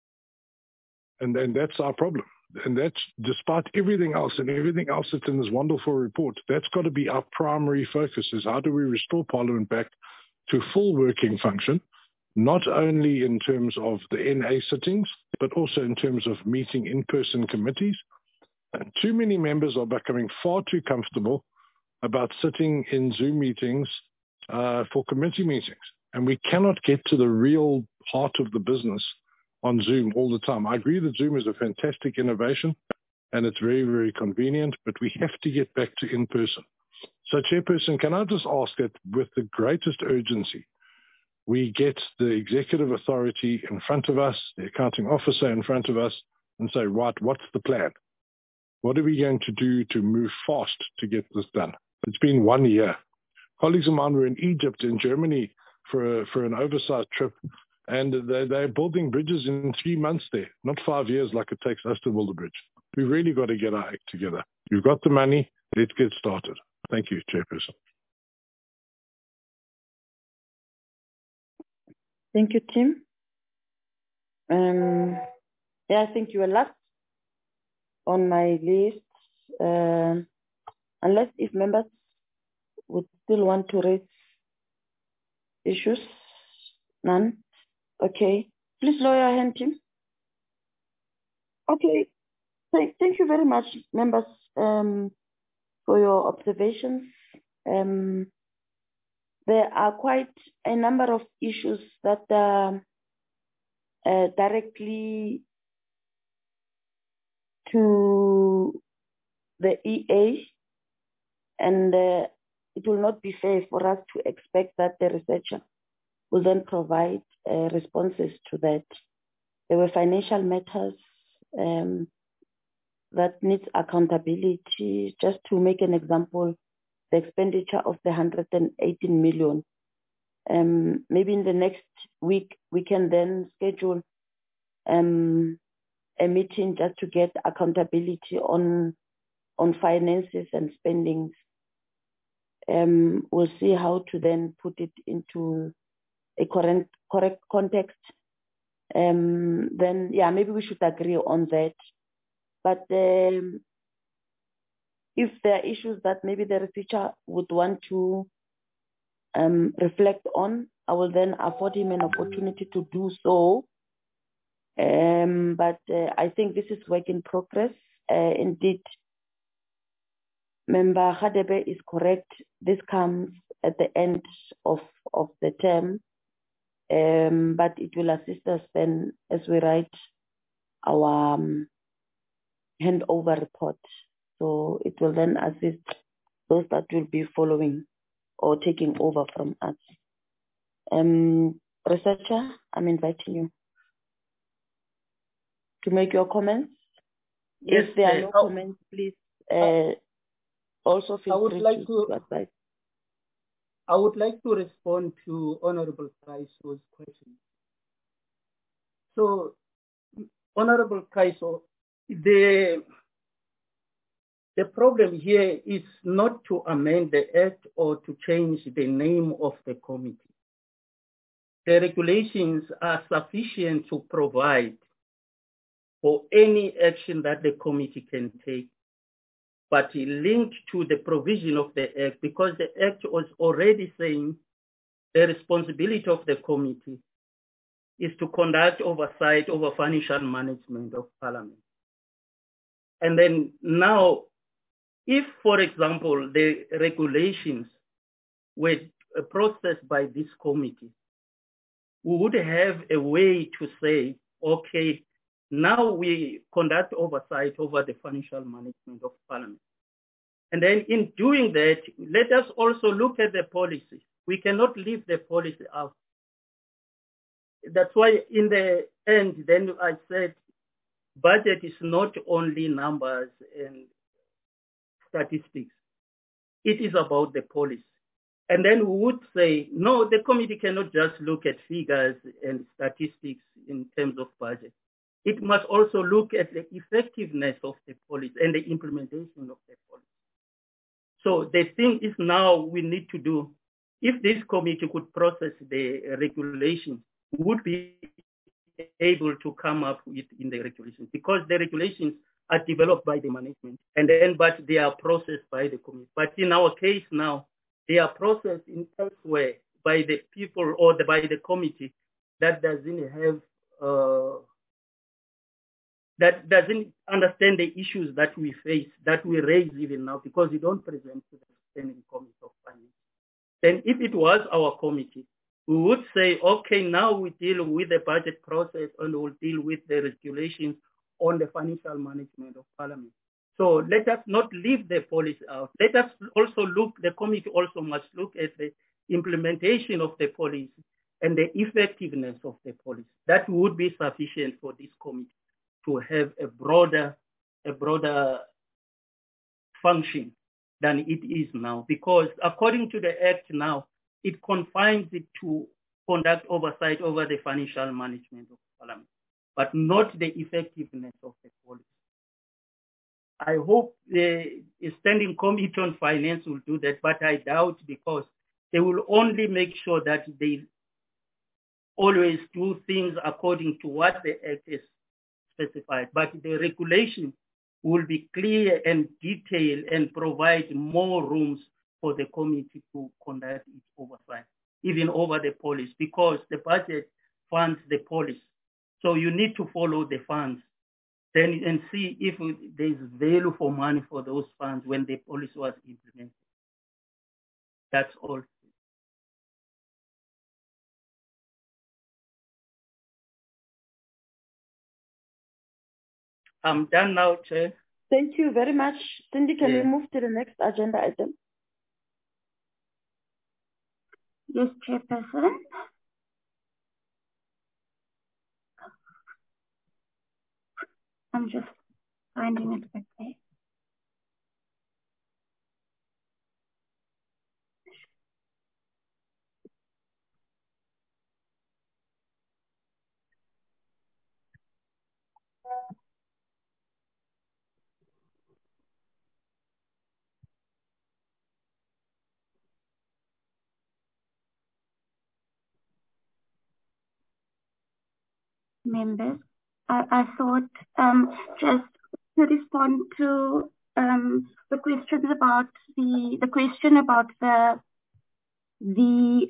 And then that's our problem. And that's despite everything else and everything else that's in this wonderful report, that's got to be our primary focus, is how do we restore Parliament back to full working function, not only in terms of the NA sittings, but also in terms of meeting in-person committees. And too many members are becoming far too comfortable about sitting in Zoom meetings for committee meetings. And we cannot get to the real heart of the business on Zoom all the time. I agree that Zoom is a fantastic innovation and it's very, very convenient, but we have to get back to in-person. So, Chairperson, can I just ask that with the greatest urgency, we get the executive authority in front of us, the accounting officer in front of us, and say, right, what's the plan? What are we going to do to move fast to get this done? It's been 1 year. Colleagues of mine were in Egypt and Germany for an oversight trip, and they're building bridges in 3 months there, not 5 years like it takes us to build a bridge. We've really got to get our act together. You've got the money. Let's get started. Thank you, Chairperson. Thank you, Tim. I think you are last on my list. Unless if members would still want to raise issues. None? Okay. Please lower your hand, Tim. Okay. Thank you very much, members, for your observations. There are quite a number of issues that are directly to the EA, and it will not be fair for us to expect that the researcher will then provide responses to that. There were financial matters that needs accountability. Just to make an example, the expenditure of the 118 million. Maybe in the next week, we can then schedule a meeting just to get accountability on on finances and spendings. We'll see how to then put it into a correct context. Then, yeah, maybe we should agree on that. But if there are issues that maybe the researcher would want to reflect on, I will then afford him an opportunity to do so. But I think this is work in progress. Indeed, Member Khadebe is correct. This comes at the end of the term, but it will assist us then as we write our handover report. So it will then assist those that will be following or taking over from us. Researcher, I'm inviting you to make your comments. Yes, if there are no comments, please also feel free to advise. I would like to respond to Honorable Kaiso's question. So, Honorable Kaiso, the problem here is not to amend the Act or to change the name of the committee. The regulations are sufficient to provide for any action that the committee can take, but linked to the provision of the Act, because the Act was already saying the responsibility of the committee is to conduct oversight over financial management of Parliament. And then now, if, for example, the regulations were processed by this committee, we would have a way to say, okay, now we conduct oversight over the financial management of Parliament. And then in doing that, let us also look at the policy. We cannot leave the policy out. That's why in the end, then I said, budget is not only numbers and statistics. It is about the policy. And then we would say, no, the committee cannot just look at figures and statistics in terms of budget. It must also look at the effectiveness of the policy and the implementation of the policy. So the thing is now we need to do, if this committee could process the regulations, we would be able to come up with in the regulations, because the regulations are developed by the management and then, but they are processed by the committee. But in our case now, they are processed in elsewhere by the people or by the committee that doesn't have, that doesn't understand the issues that we face, that we raise even now, because we don't present to the Standing Committee of Finance. Then if it was our committee, we would say, okay, now we deal with the budget process and we'll deal with the regulations on the financial management of Parliament. So let us not leave the policy out. Let us also look, the committee also must look at the implementation of the policy and the effectiveness of the policy. That would be sufficient for this committee to have a broader function than it is now. Because according to the Act now, it confines it to conduct oversight over the financial management of Parliament, but not the effectiveness of the policy. I hope the Standing Committee on Finance will do that, but I doubt, because they will only make sure that they always do things according to what the Act is specified. But the regulation will be clear and detailed and provide more rooms for the committee to conduct its oversight, even over the policy, because the budget funds the policy. So you need to follow the funds then and see if there's value for money for those funds when the policy was implemented. That's all. I'm done now, Chair. Thank you very much. Cindy, can we move to the next agenda item? Yes, Chairperson. I'm just finding it quickly. members. I thought just to respond to the questions about the question about the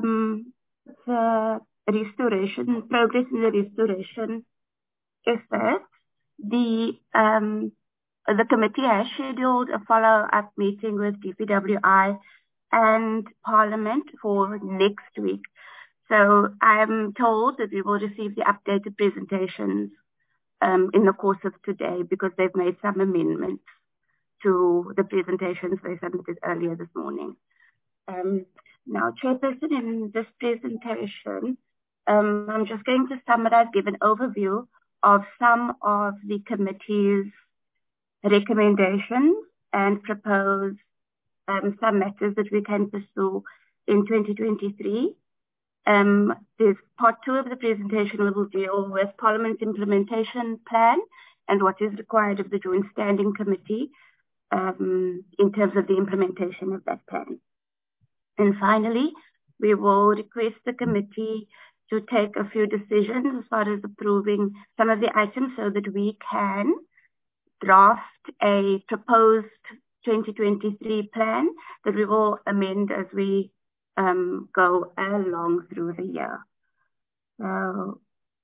restoration progress in the restoration effort. The committee has scheduled a follow-up meeting with DPWI and Parliament for next week. So I am told that we will receive the updated presentations in the course of today because they've made some amendments to the presentations they submitted earlier this morning. Now, Chairperson, in this presentation, I'm just going to summarize, give an overview of some of the committee's recommendations and propose some matters that we can pursue in 2023. There's part 2 of the presentation will deal with Parliament's implementation plan and what is required of the Joint Standing Committee in terms of the implementation of that plan. And finally, we will request the committee to take a few decisions as far as approving some of the items so that we can draft a proposed 2023 plan that we will amend as we go along through the year. So,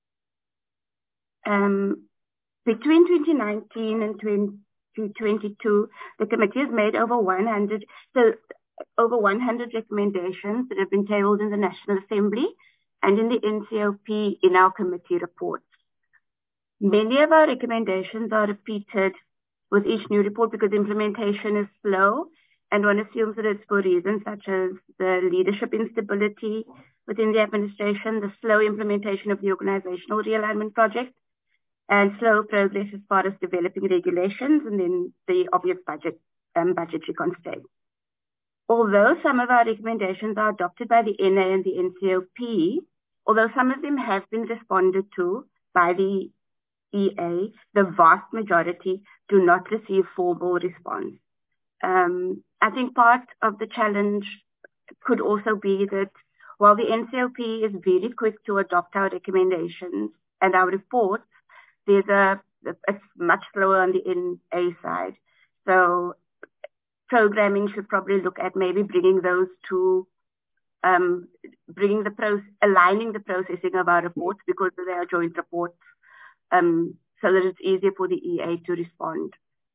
between 2019 and 2022, the committee has made over 100 recommendations that have been tabled in the National Assembly and in the NCOP in our committee reports. Many of our recommendations are repeated with each new report because implementation is slow, and one assumes that it's for reasons such as the leadership instability within the administration, the slow implementation of the organizational realignment project, and slow progress as far as developing regulations, and then the obvious budgetary constraints. Although some of our recommendations are adopted by the NA and the NCOP, although some of them have been responded to by the EA, the vast majority do not receive formal response. I think part of the challenge could also be that while the NCOP is very quick to adopt our recommendations and our reports, it's much slower on the NA side. So programming should probably look at maybe bringing those two, aligning the processing of our reports because they are joint reports, so that it's easier for the EA to respond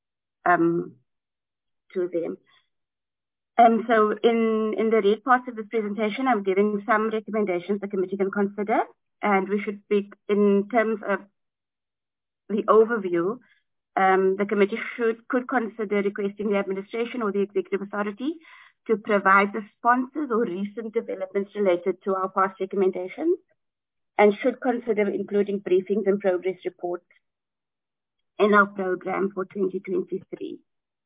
to them. And so in the red part of this presentation, I'm giving some recommendations the committee can consider, and we should speak in terms of the overview. The committee could consider requesting the administration or the executive authority to provide responses or recent developments related to our past recommendations, and should consider including briefings and progress reports in our program for 2023.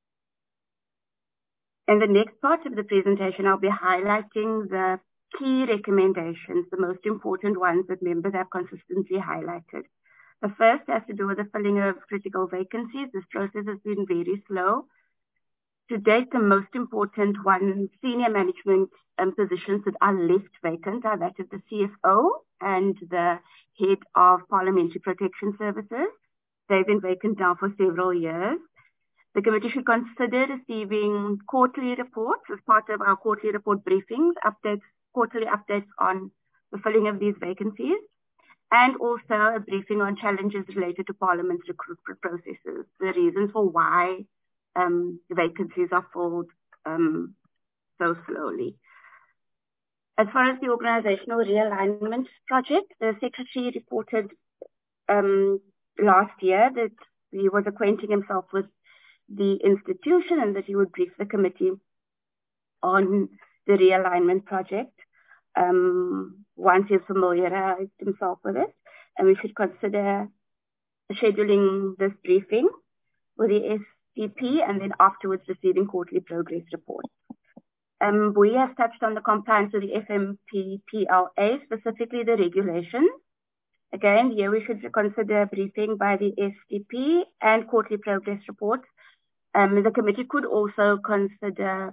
In the next part of the presentation, I'll be highlighting the key recommendations, the most important ones that members have consistently highlighted. The first has to do with the filling of critical vacancies. This process has been very slow. To date, the most important senior management positions that are left vacant are that of the CFO and the head of Parliamentary Protection Services. They've been vacant now for several years. The committee should consider receiving quarterly reports as part of our quarterly report briefings, quarterly updates on the filling of these vacancies, and also a briefing on challenges related to Parliament's recruitment processes, the reasons for why vacancies are filled so slowly. As far as the organizational realignment project, the Secretary reported last year that he was acquainting himself with the institution and that he would brief the committee on the realignment project once he's familiarized himself with it. And we should consider scheduling this briefing with the STP and then afterwards receiving quarterly progress reports. We have touched on the compliance of the FMPPLA, specifically the regulations. Again, here we should consider a briefing by the STP and quarterly progress reports. The committee could also consider,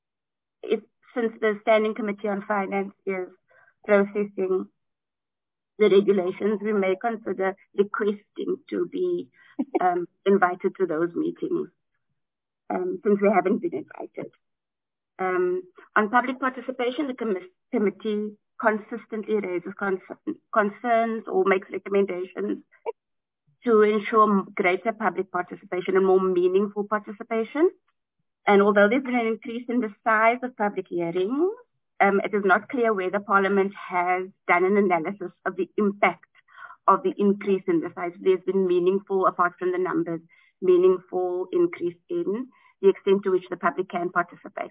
since the Standing Committee on Finance is processing the regulations, we may consider requesting to be invited to those meetings, since we haven't been invited. On public participation, the committee consistently raises concerns or makes recommendations to ensure greater public participation and more meaningful participation. And although there's been an increase in the size of public hearings, it is not clear whether Parliament has done an analysis of the impact of the increase in the size. There's been meaningful, apart from the numbers, meaningful increase in the extent to which the public can participate.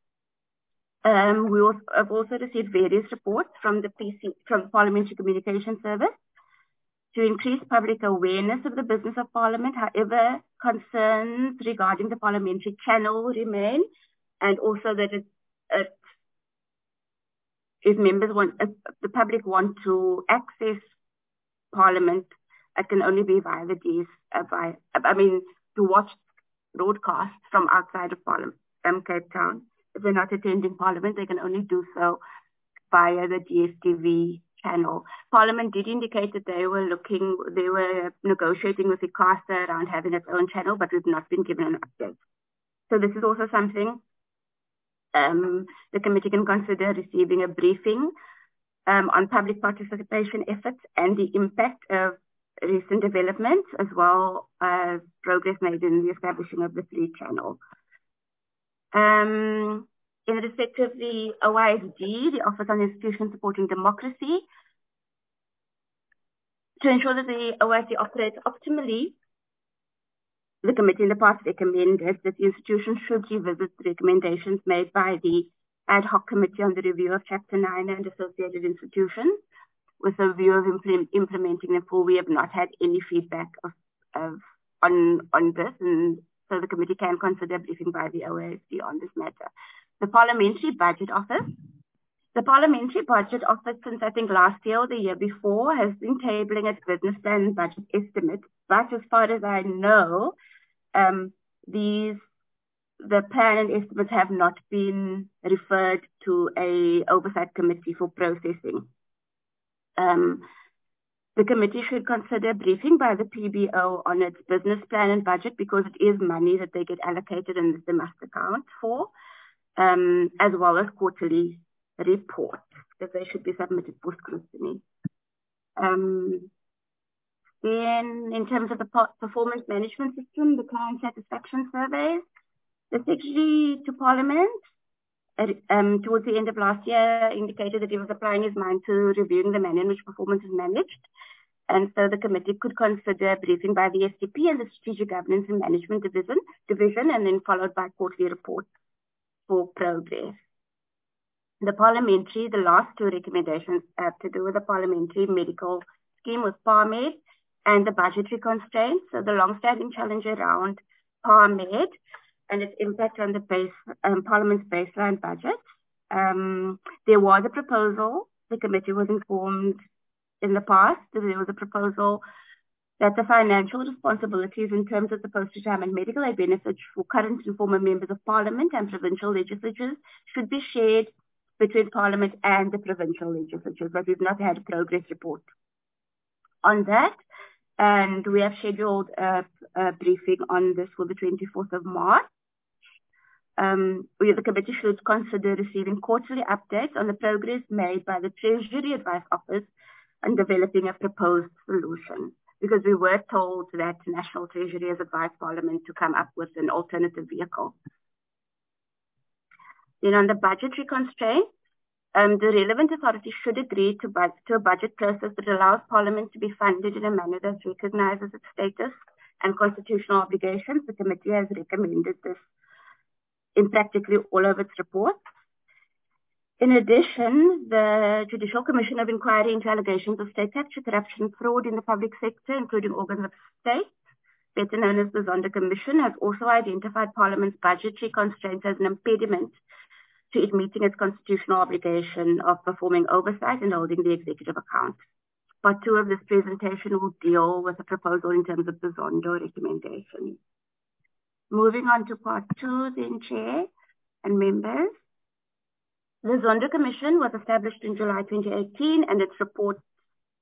We have also received various reports from the Parliamentary Communication Service to increase public awareness of the business of Parliament. However, concerns regarding the parliamentary channel remain, and also that if the public want to access Parliament, it can only be via the to watch broadcasts from outside of Parliament, Cape Town. If they're not attending Parliament, they can only do so via the DSTV channel. Parliament did indicate that they were negotiating with ICASA around having its own channel, but we've not been given an update. So this is also something the committee can consider receiving a briefing on public participation efforts and the impact of recent developments, as well as progress made in the establishing of the free channel. In respect of the OISD, the Office on Institutions Supporting Democracy, to ensure that the OISD operates optimally, the committee in the past recommended that the institution should revisit the recommendations made by the Ad Hoc Committee on the Review of Chapter 9 and Associated Institutions, with a view of implementing them. For we have not had any feedback on this, and so the committee can consider briefing by the OISD on this matter. The Parliamentary Budget Office. The Parliamentary Budget Office, since I think last year or the year before, has been tabling its business plan and budget estimates. But as far as I know, the plan and estimates have not been referred to a oversight committee for processing. The committee should consider briefing by the PBO on its business plan and budget, because it is money that they get allocated and they must account for, as well as quarterly reports that they should be submitted for scrutiny. Then, in terms of the performance management system, the client satisfaction surveys, the Secretary to Parliament towards the end of last year indicated that he was applying his mind to reviewing the manner in which performance is managed. And so the committee could consider briefing by the STP and the Strategic Governance and Management Division, and then followed by quarterly reports for progress. The last two recommendations have to do with the parliamentary medical scheme with PARMED and the budgetary constraints. So the long-standing challenge around PARMED and its impact on the Parliament's baseline budget. There was a proposal, the committee was informed in the past, that there was a proposal that the financial responsibilities in terms of the post-retirement medical aid benefits for current and former members of Parliament and provincial legislatures should be shared between Parliament and the provincial legislatures, but we've not had a progress report on that. And we have scheduled a briefing on this for the 24th of March. The committee should consider receiving quarterly updates on the progress made by the Treasury Advice Office on developing a proposed solution, because we were told that National Treasury has advised Parliament to come up with an alternative vehicle. Then on the budgetary constraints, the relevant authority should agree to a budget process that allows Parliament to be funded in a manner that recognizes its status and constitutional obligations. The committee has recommended this in practically all of its reports. In addition, the Judicial Commission of Inquiry into allegations of state capture, corruption, and fraud in the public sector, including organs of state, better known as the Zondo Commission, has also identified Parliament's budgetary constraints as an impediment to it meeting its constitutional obligation of performing oversight and holding the executive account. Part 2 of this presentation will deal with a proposal in terms of the Zondo recommendation. Moving on to part 2, then, Chair and members. The Zondo Commission was established in July 2018, and its report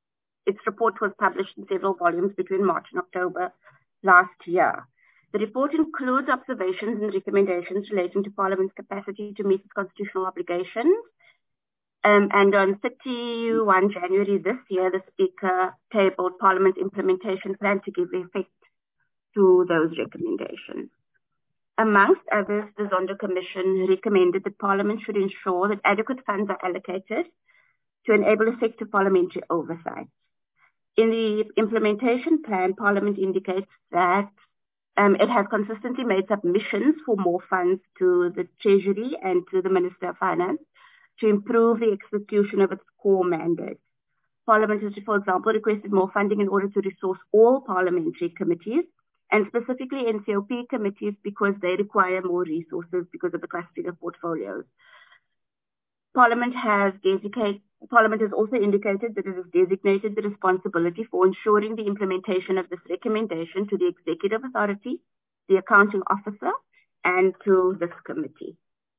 Its report was published in several volumes between March and October last year. The report includes observations and recommendations relating to Parliament's capacity to meet its constitutional obligations. And on 31 January this year, the Speaker tabled Parliament's implementation plan to give effect to those recommendations. Amongst others, the Zondo Commission recommended that Parliament should ensure that adequate funds are allocated to enable effective parliamentary oversight. In the implementation plan, Parliament indicates that it has consistently made submissions for more funds to the Treasury and to the Minister of Finance to improve the execution of its core mandate. Parliament has, for example, requested more funding in order to resource all parliamentary committees, and specifically NCOP committees, because they require more resources because of the clustering of portfolios. Parliament has also indicated that it has designated the responsibility for ensuring the implementation of this recommendation to the Executive Authority, the Accounting Officer, and to this committee.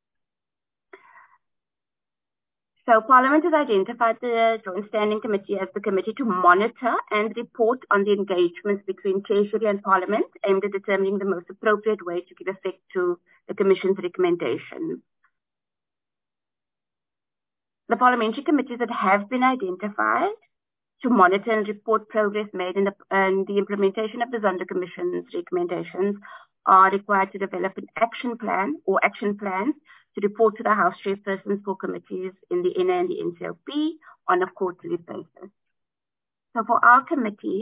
So Parliament has identified the Joint Standing Committee as the committee to monitor and report on the engagements between Treasury and Parliament, aimed at determining the most appropriate way to give effect to the Commission's recommendations. The parliamentary committees that have been identified to monitor and report progress made in the implementation of the Zondo Commission's recommendations are required to develop an action plan or action plans to report to the House chairpersons for committees in the NA and the NCOP on a quarterly basis. So for our committee,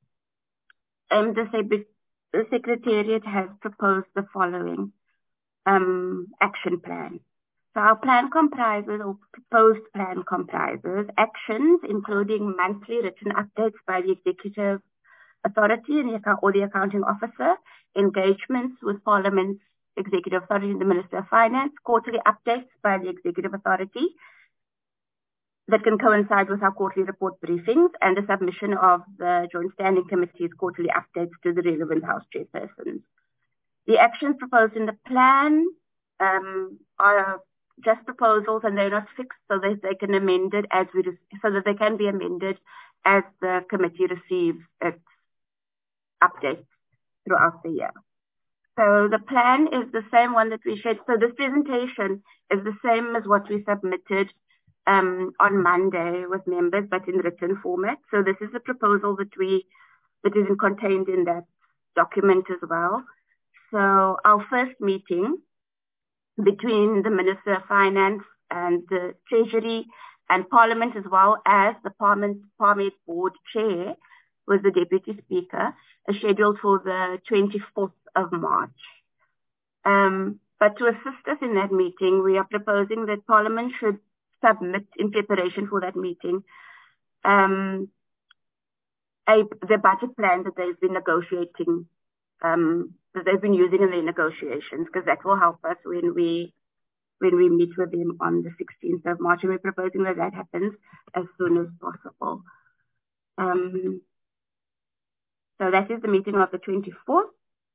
the Secretariat has proposed the following action plan. So our plan comprises, or proposed plan comprises, actions including monthly written updates by the Executive Authority or the Accounting Officer, engagements with Parliament's Executive Authority and the Minister of Finance, quarterly updates by the Executive Authority that can coincide with our quarterly report briefings, and the submission of the Joint Standing Committee's quarterly updates to the relevant House chairpersons. The actions proposed in the plan are just proposals, and they're not fixed, so that they can amend it so that they can be amended as the committee receives its updates throughout the year. So the plan is the same one that we shared. So this presentation is the same as what we submitted on Monday with members, but in written format. So this is a proposal that is contained in that document as well. So our first meeting between the Minister of Finance and the Treasury and Parliament, as well as the Parliament Board Chair, was the Deputy Speaker, is scheduled for the 24th of March. But to assist us in that meeting, we are proposing that Parliament should submit, in preparation for that meeting, the budget plan that they've been negotiating, that they've been using in their negotiations, because that will help us when we meet with them on the 16th of March, and we're proposing that that happens as soon as possible. So that is the meeting of the 24th.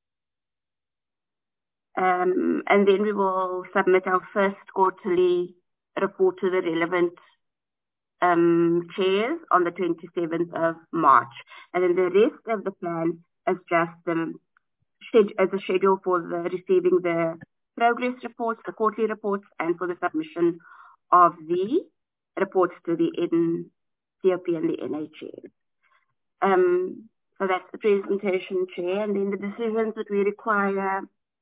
And then we will submit our first quarterly report to the relevant chairs on the 27th of March. And then the rest of the plan is just as a schedule for receiving the progress reports, the quarterly reports, and for the submission of the reports to the NCOP and the NA chairs. So that's the presentation, Chair. And then the decisions that we require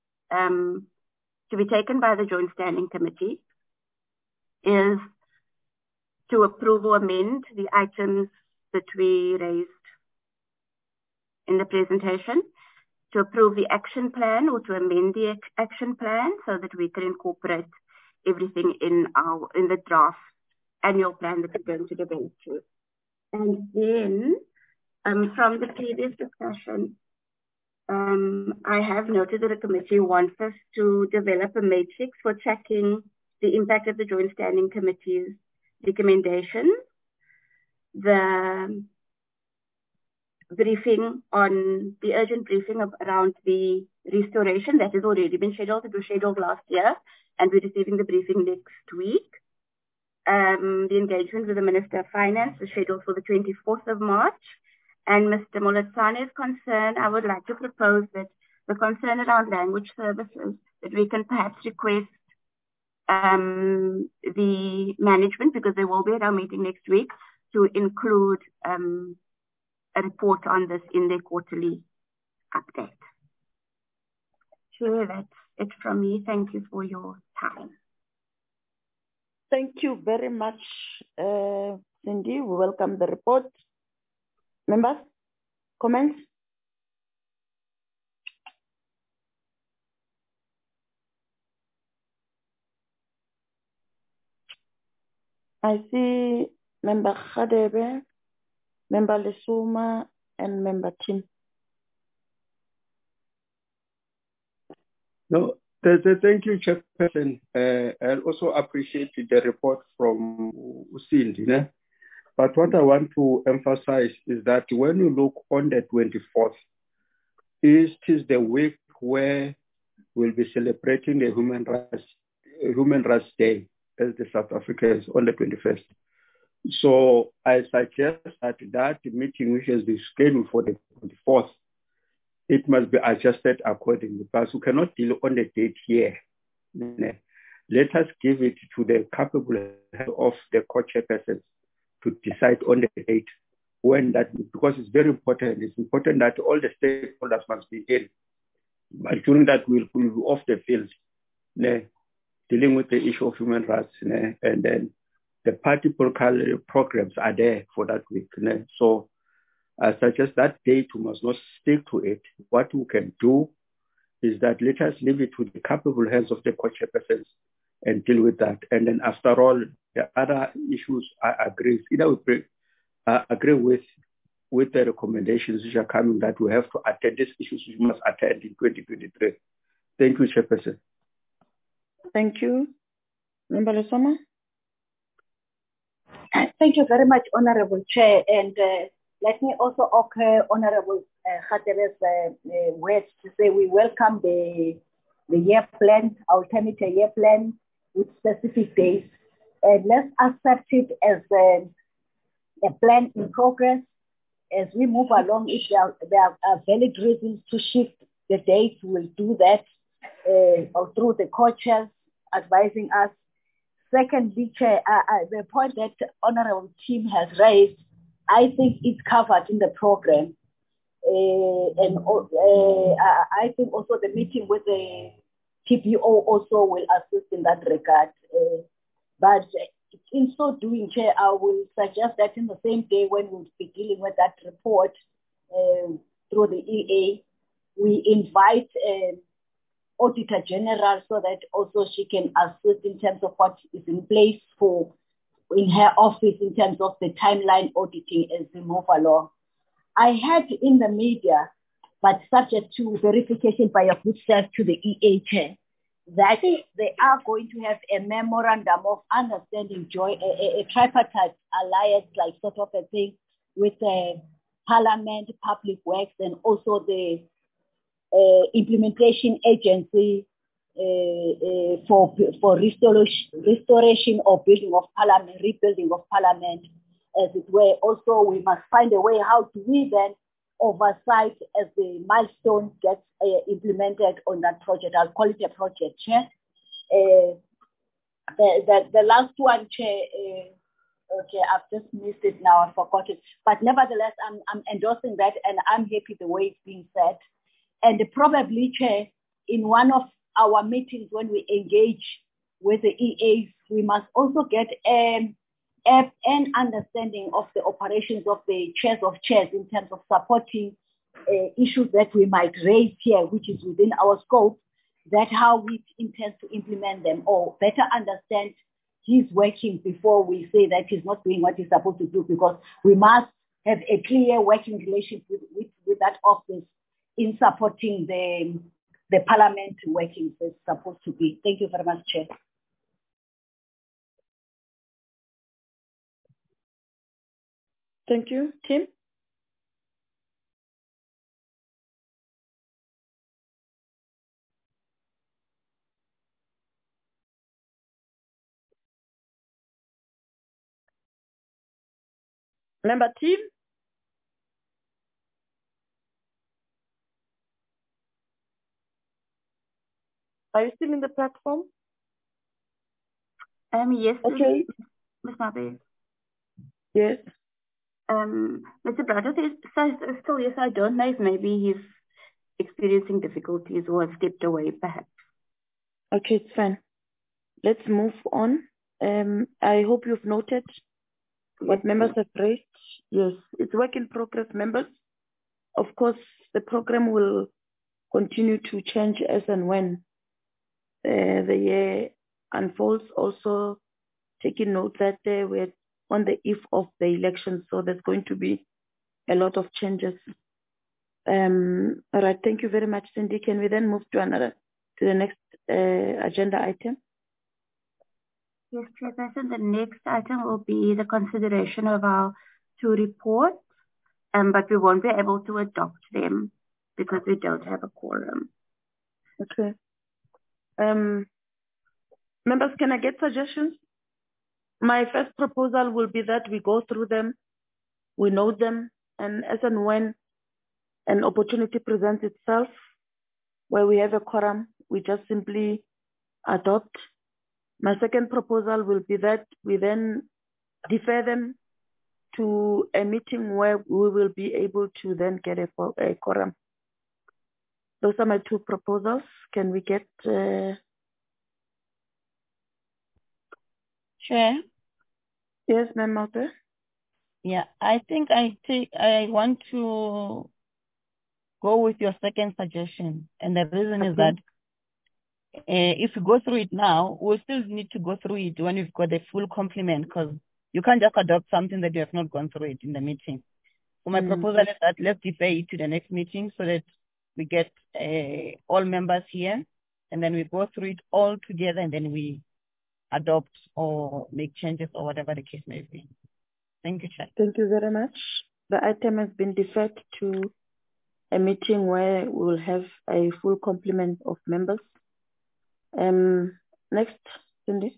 to be taken by the Joint Standing Committee is to approve or amend the items that we raised in the presentation, to approve the action plan or to amend the action plan so that we can incorporate everything in the draft annual plan that we're going to develop to. And then from the previous discussion, I have noted that the committee wants us to develop a matrix for tracking the impact of the Joint Standing Committee's recommendations, the urgent briefing around the restoration that has already been scheduled. It was scheduled last year, and we're receiving the briefing next week. the engagement with the Minister of Finance is scheduled for the 24th of March. And Mr. Moletsane's concern, I would like to propose that the concern around language services, that we can perhaps request the management, because they will be at our meeting next week, to include a report on this in their quarterly update. Sure, that's it from me. Thank you for your time. Thank you very much, Cindy. We welcome the report. Members, comments? I see Member Khadebe, Member Lesuma, and Member Tim. No, thank you, Chairperson. I also appreciate the report from Cindy. But what I want to emphasize is that when you look on the 24th, it is the week where we'll be celebrating the Human Rights Day as the South Africans on the 21st. So I suggest that meeting, which has been scheduled for the 24th, it must be adjusted accordingly, because we cannot deal on the date here. Let us give it to the capable head of the co-chairpersons to decide on the date when that, because it's very important. It's important that all the stakeholders must be in. But during that, we'll be off the field, dealing with the issue of human rights, and then the party political programs are there for that week. So I suggest that date we must not stick to it. What we can do is that let us leave it to the capable hands of the co-chairpersons and deal with that. And then after all, the other issues I agree. I agree with the recommendations which are coming, that we have to attend these issues we must attend in 2023. Thank you, Chairperson. Thank you. Member Lesoma? Thank you very much, Honorable Chair. And let me also occur Honorable Khadebe's words to say we welcome the year plan, alternative year plan with specific dates. And let's accept it as a plan in progress. As we move along, if there are valid reasons to shift the dates, we'll do that or through the co-chairs advising us. Secondly, Chair, the point that Honorable Tim has raised, I think it's covered in the program. And I think also the meeting with the TPO also will assist in that regard. But in so doing, Chair, I will suggest that in the same day when we'll be dealing with that report through the EA, we invite Auditor General so that also she can assist in terms of what is in place for in her office in terms of the timeline auditing as we move along. I heard in the media, but subject to verification by a good self to the EA Chair, that they are going to have a memorandum of understanding, a tripartite alliance, like sort of a thing with the Parliament, Public Works, and also the implementation agency for restoration or building of Parliament, rebuilding of Parliament, as it were. Also, we must find a way how to we then oversight as the milestone gets implemented on that project. I'll call it a project, Chair. The last one, Chair, okay, I've just missed it now, I forgot it. But nevertheless, I'm endorsing that, and I'm happy the way it's being said. And probably, Chair, in one of our meetings when we engage with the EAs, we must also get an understanding of the operations of the chairs of chairs in terms of supporting issues that we might raise here, which is within our scope, that how we intend to implement them or better understand his working before we say that he's not doing what he's supposed to do, because we must have a clear working relationship with that office in supporting the Parliament working as it's supposed to be. Thank you very much, Chair. Thank you. Tim? Member team? Are you still in the platform? Yes. Okay. Ms. Mabe. Yes. Mr. Braga says, still yes, I don't know if maybe he's experiencing difficulties or has stepped away, perhaps. Okay, it's fine. Let's move on. I hope you've noted what members have raised. Yes, it's work in progress, members. Of course, the program will continue to change as and when the year unfolds. Also, taking note that we're on the eve of the election, so there's going to be a lot of changes. All right, thank you very much, Cindy. Can we then move to the next agenda item? Yes, Chairperson, the next item will be the consideration of our 2 reports, but we won't be able to adopt them because we don't have a quorum. Okay. Members, can I get suggestions? My first proposal will be that we go through them, we note them, and as and when an opportunity presents itself where we have a quorum, we just simply adopt. My second proposal will be that we then defer them to a meeting where we will be able to then get a quorum. Those are my 2 proposals. Can we get... Chair? Yes, Ma'am Maupe? Yeah, I think I want to go with your second suggestion. And the reason is that if we go through it now, we'll still need to go through it when we've got the full complement, because you can't just adopt something that you have not gone through it in the meeting. So my proposal is that let's defer it to the next meeting so that we get all members here, and then we go through it all together, and then we adopt or make changes or whatever the case may be. Thank you, Chair. Thank you very much. The item has been deferred to a meeting where we will have a full complement of members. Next, Cindy.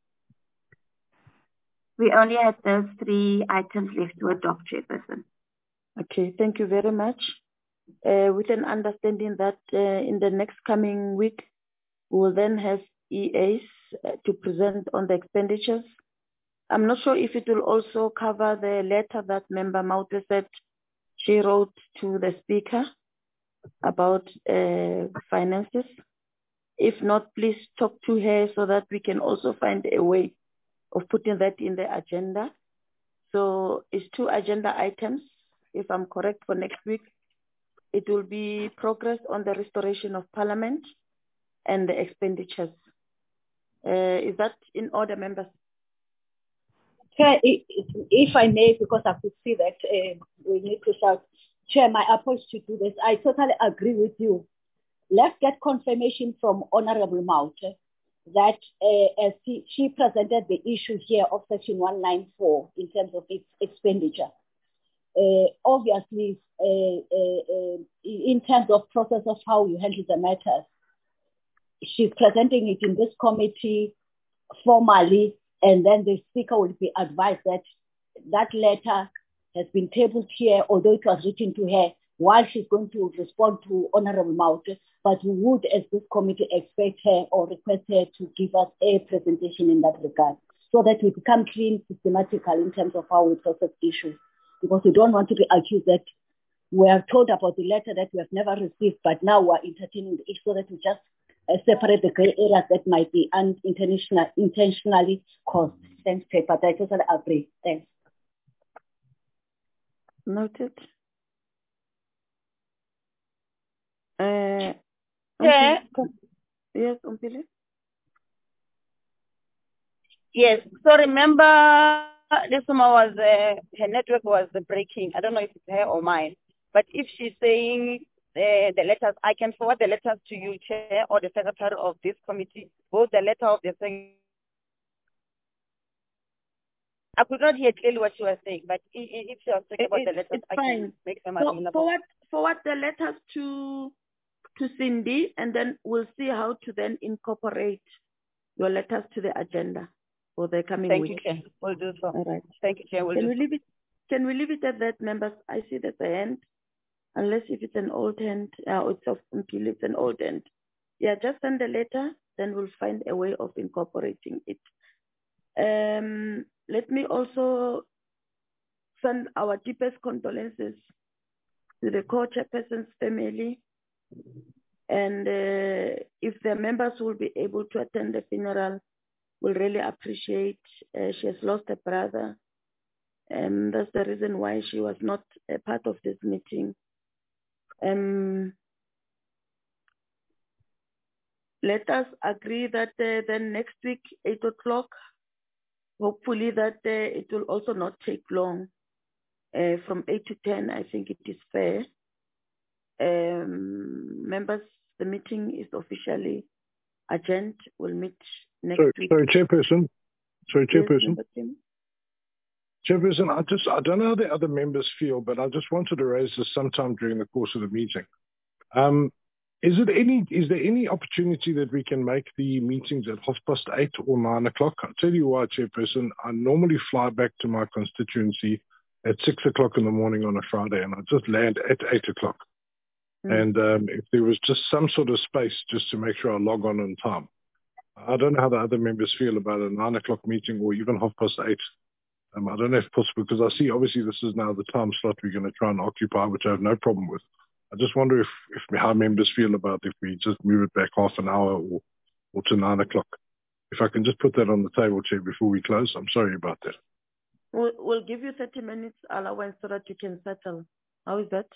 We only have those 3 items left to adopt, Chairperson. Okay, thank you very much. With an understanding that in the next coming week, we will then have EAs to present on the expenditures. I'm not sure if it will also cover the letter that Member Maupe said she wrote to the Speaker about finances. If not, please talk to her so that we can also find a way of putting that in the agenda. So it's 2 agenda items, if I'm correct, for next week. It will be progress on the restoration of Parliament and the expenditures. Is that in order, members? Chair, if I may, because I could see that we need to shout. Chair, my approach to do this, I totally agree with you. Let's get confirmation from Honorable Maupe that as she presented the issue here of Section 194 in terms of its expenditure. Obviously, in terms of process of how you handle the matters, she's presenting it in this committee formally, and then the Speaker will be advised that that letter has been tabled here, although it was written to her, while she's going to respond to Honorable Maupe, but we would, as this committee, expect her or request her to give us a presentation in that regard, so that we become clean, systematical in terms of how we process issues. Because we don't want to be accused that we are told about the letter that we have never received, but now we are entertaining the issue, so that we just separate the gray areas that might be intentionally caused. Thanks, Chair, but I totally agree. Thanks. Noted. Chair? Yes, Umpili? Yes, so remember, Lesoma was, her network was breaking. I don't know if it's her or mine, but if she's saying the letters, I can forward the letters to you, Chair, or the Secretary of this committee, both the letter of the Secretary. I could not hear clearly what she was saying, but if she was talking about the letters, I can make them available. Forward the letters to Cindy, and then we'll see how to then incorporate your letters to the agenda for the coming week. Thank you, Chair. We'll do so. All right. Thank you, Chair. Can can we leave it at that, members? I see that the hand, unless if it's an old hand, it's an old hand. Yeah, just send the letter, then we'll find a way of incorporating it. Let me also send our deepest condolences to the co-chairperson's family. And if the members will be able to attend the funeral, we'll really appreciate. She has lost a brother. And that's the reason why she was not a part of this meeting. Let us agree that then next week, 8 o'clock, hopefully that it will also not take long. From 8 to 10, I think it is fair. Members, the meeting is officially adjourned. We'll meet next week. Sorry, Chairperson. Yes, Chairperson, I don't know how the other members feel, but I just wanted to raise this sometime during the course of the meeting. Is there any opportunity that we can make the meetings at 8:30 or 9 o'clock? I'll tell you why, Chairperson. I normally fly back to my constituency at 6 o'clock in the morning on a Friday, and I just land at 8 o'clock. And if there was just some sort of space just to make sure I log on time. I don't know how the other members feel about a 9 o'clock meeting or even 8:30. I don't know if possible, because I see obviously this is now the time slot we're going to try and occupy, which I have no problem with. I just wonder if how members feel about if we just move it back half an hour or to 9 o'clock. If I can just put that on the table, Chair, before we close. I'm sorry about that. We'll give you 30 minutes allowance so that you can settle. How is that?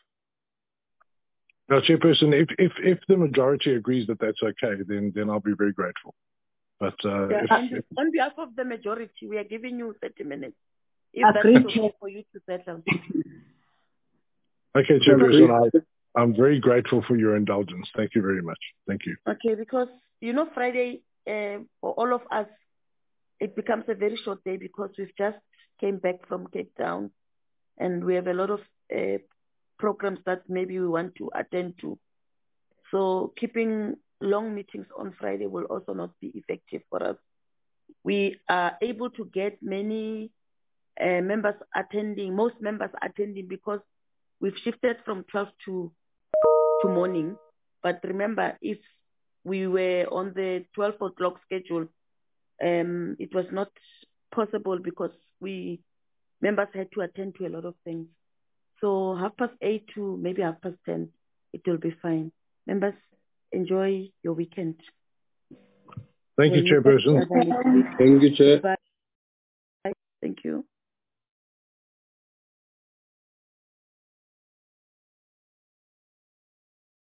Now, Chairperson, if the majority agrees that that's okay, then I'll be very grateful. But on behalf of the majority, we are giving you 30 minutes. If that's okay for you to settle. Okay, Chairperson, I'm very grateful for your indulgence. Thank you very much. Thank you. Okay, because, Friday, for all of us, it becomes a very short day because we've just came back from Cape Town and we have a lot of programs that maybe we want to attend to. So keeping long meetings on Friday will also not be effective for us. We are able to get many members attending, most members attending, because we've shifted from 12 to morning. But remember, if we were on the 12 o'clock schedule, it was not possible because members had to attend to a lot of things. So 8:30 to maybe 10:30, it will be fine. Members, enjoy your weekend. Thank you, Chairperson. Thank you, Chair. Bye. Thank you.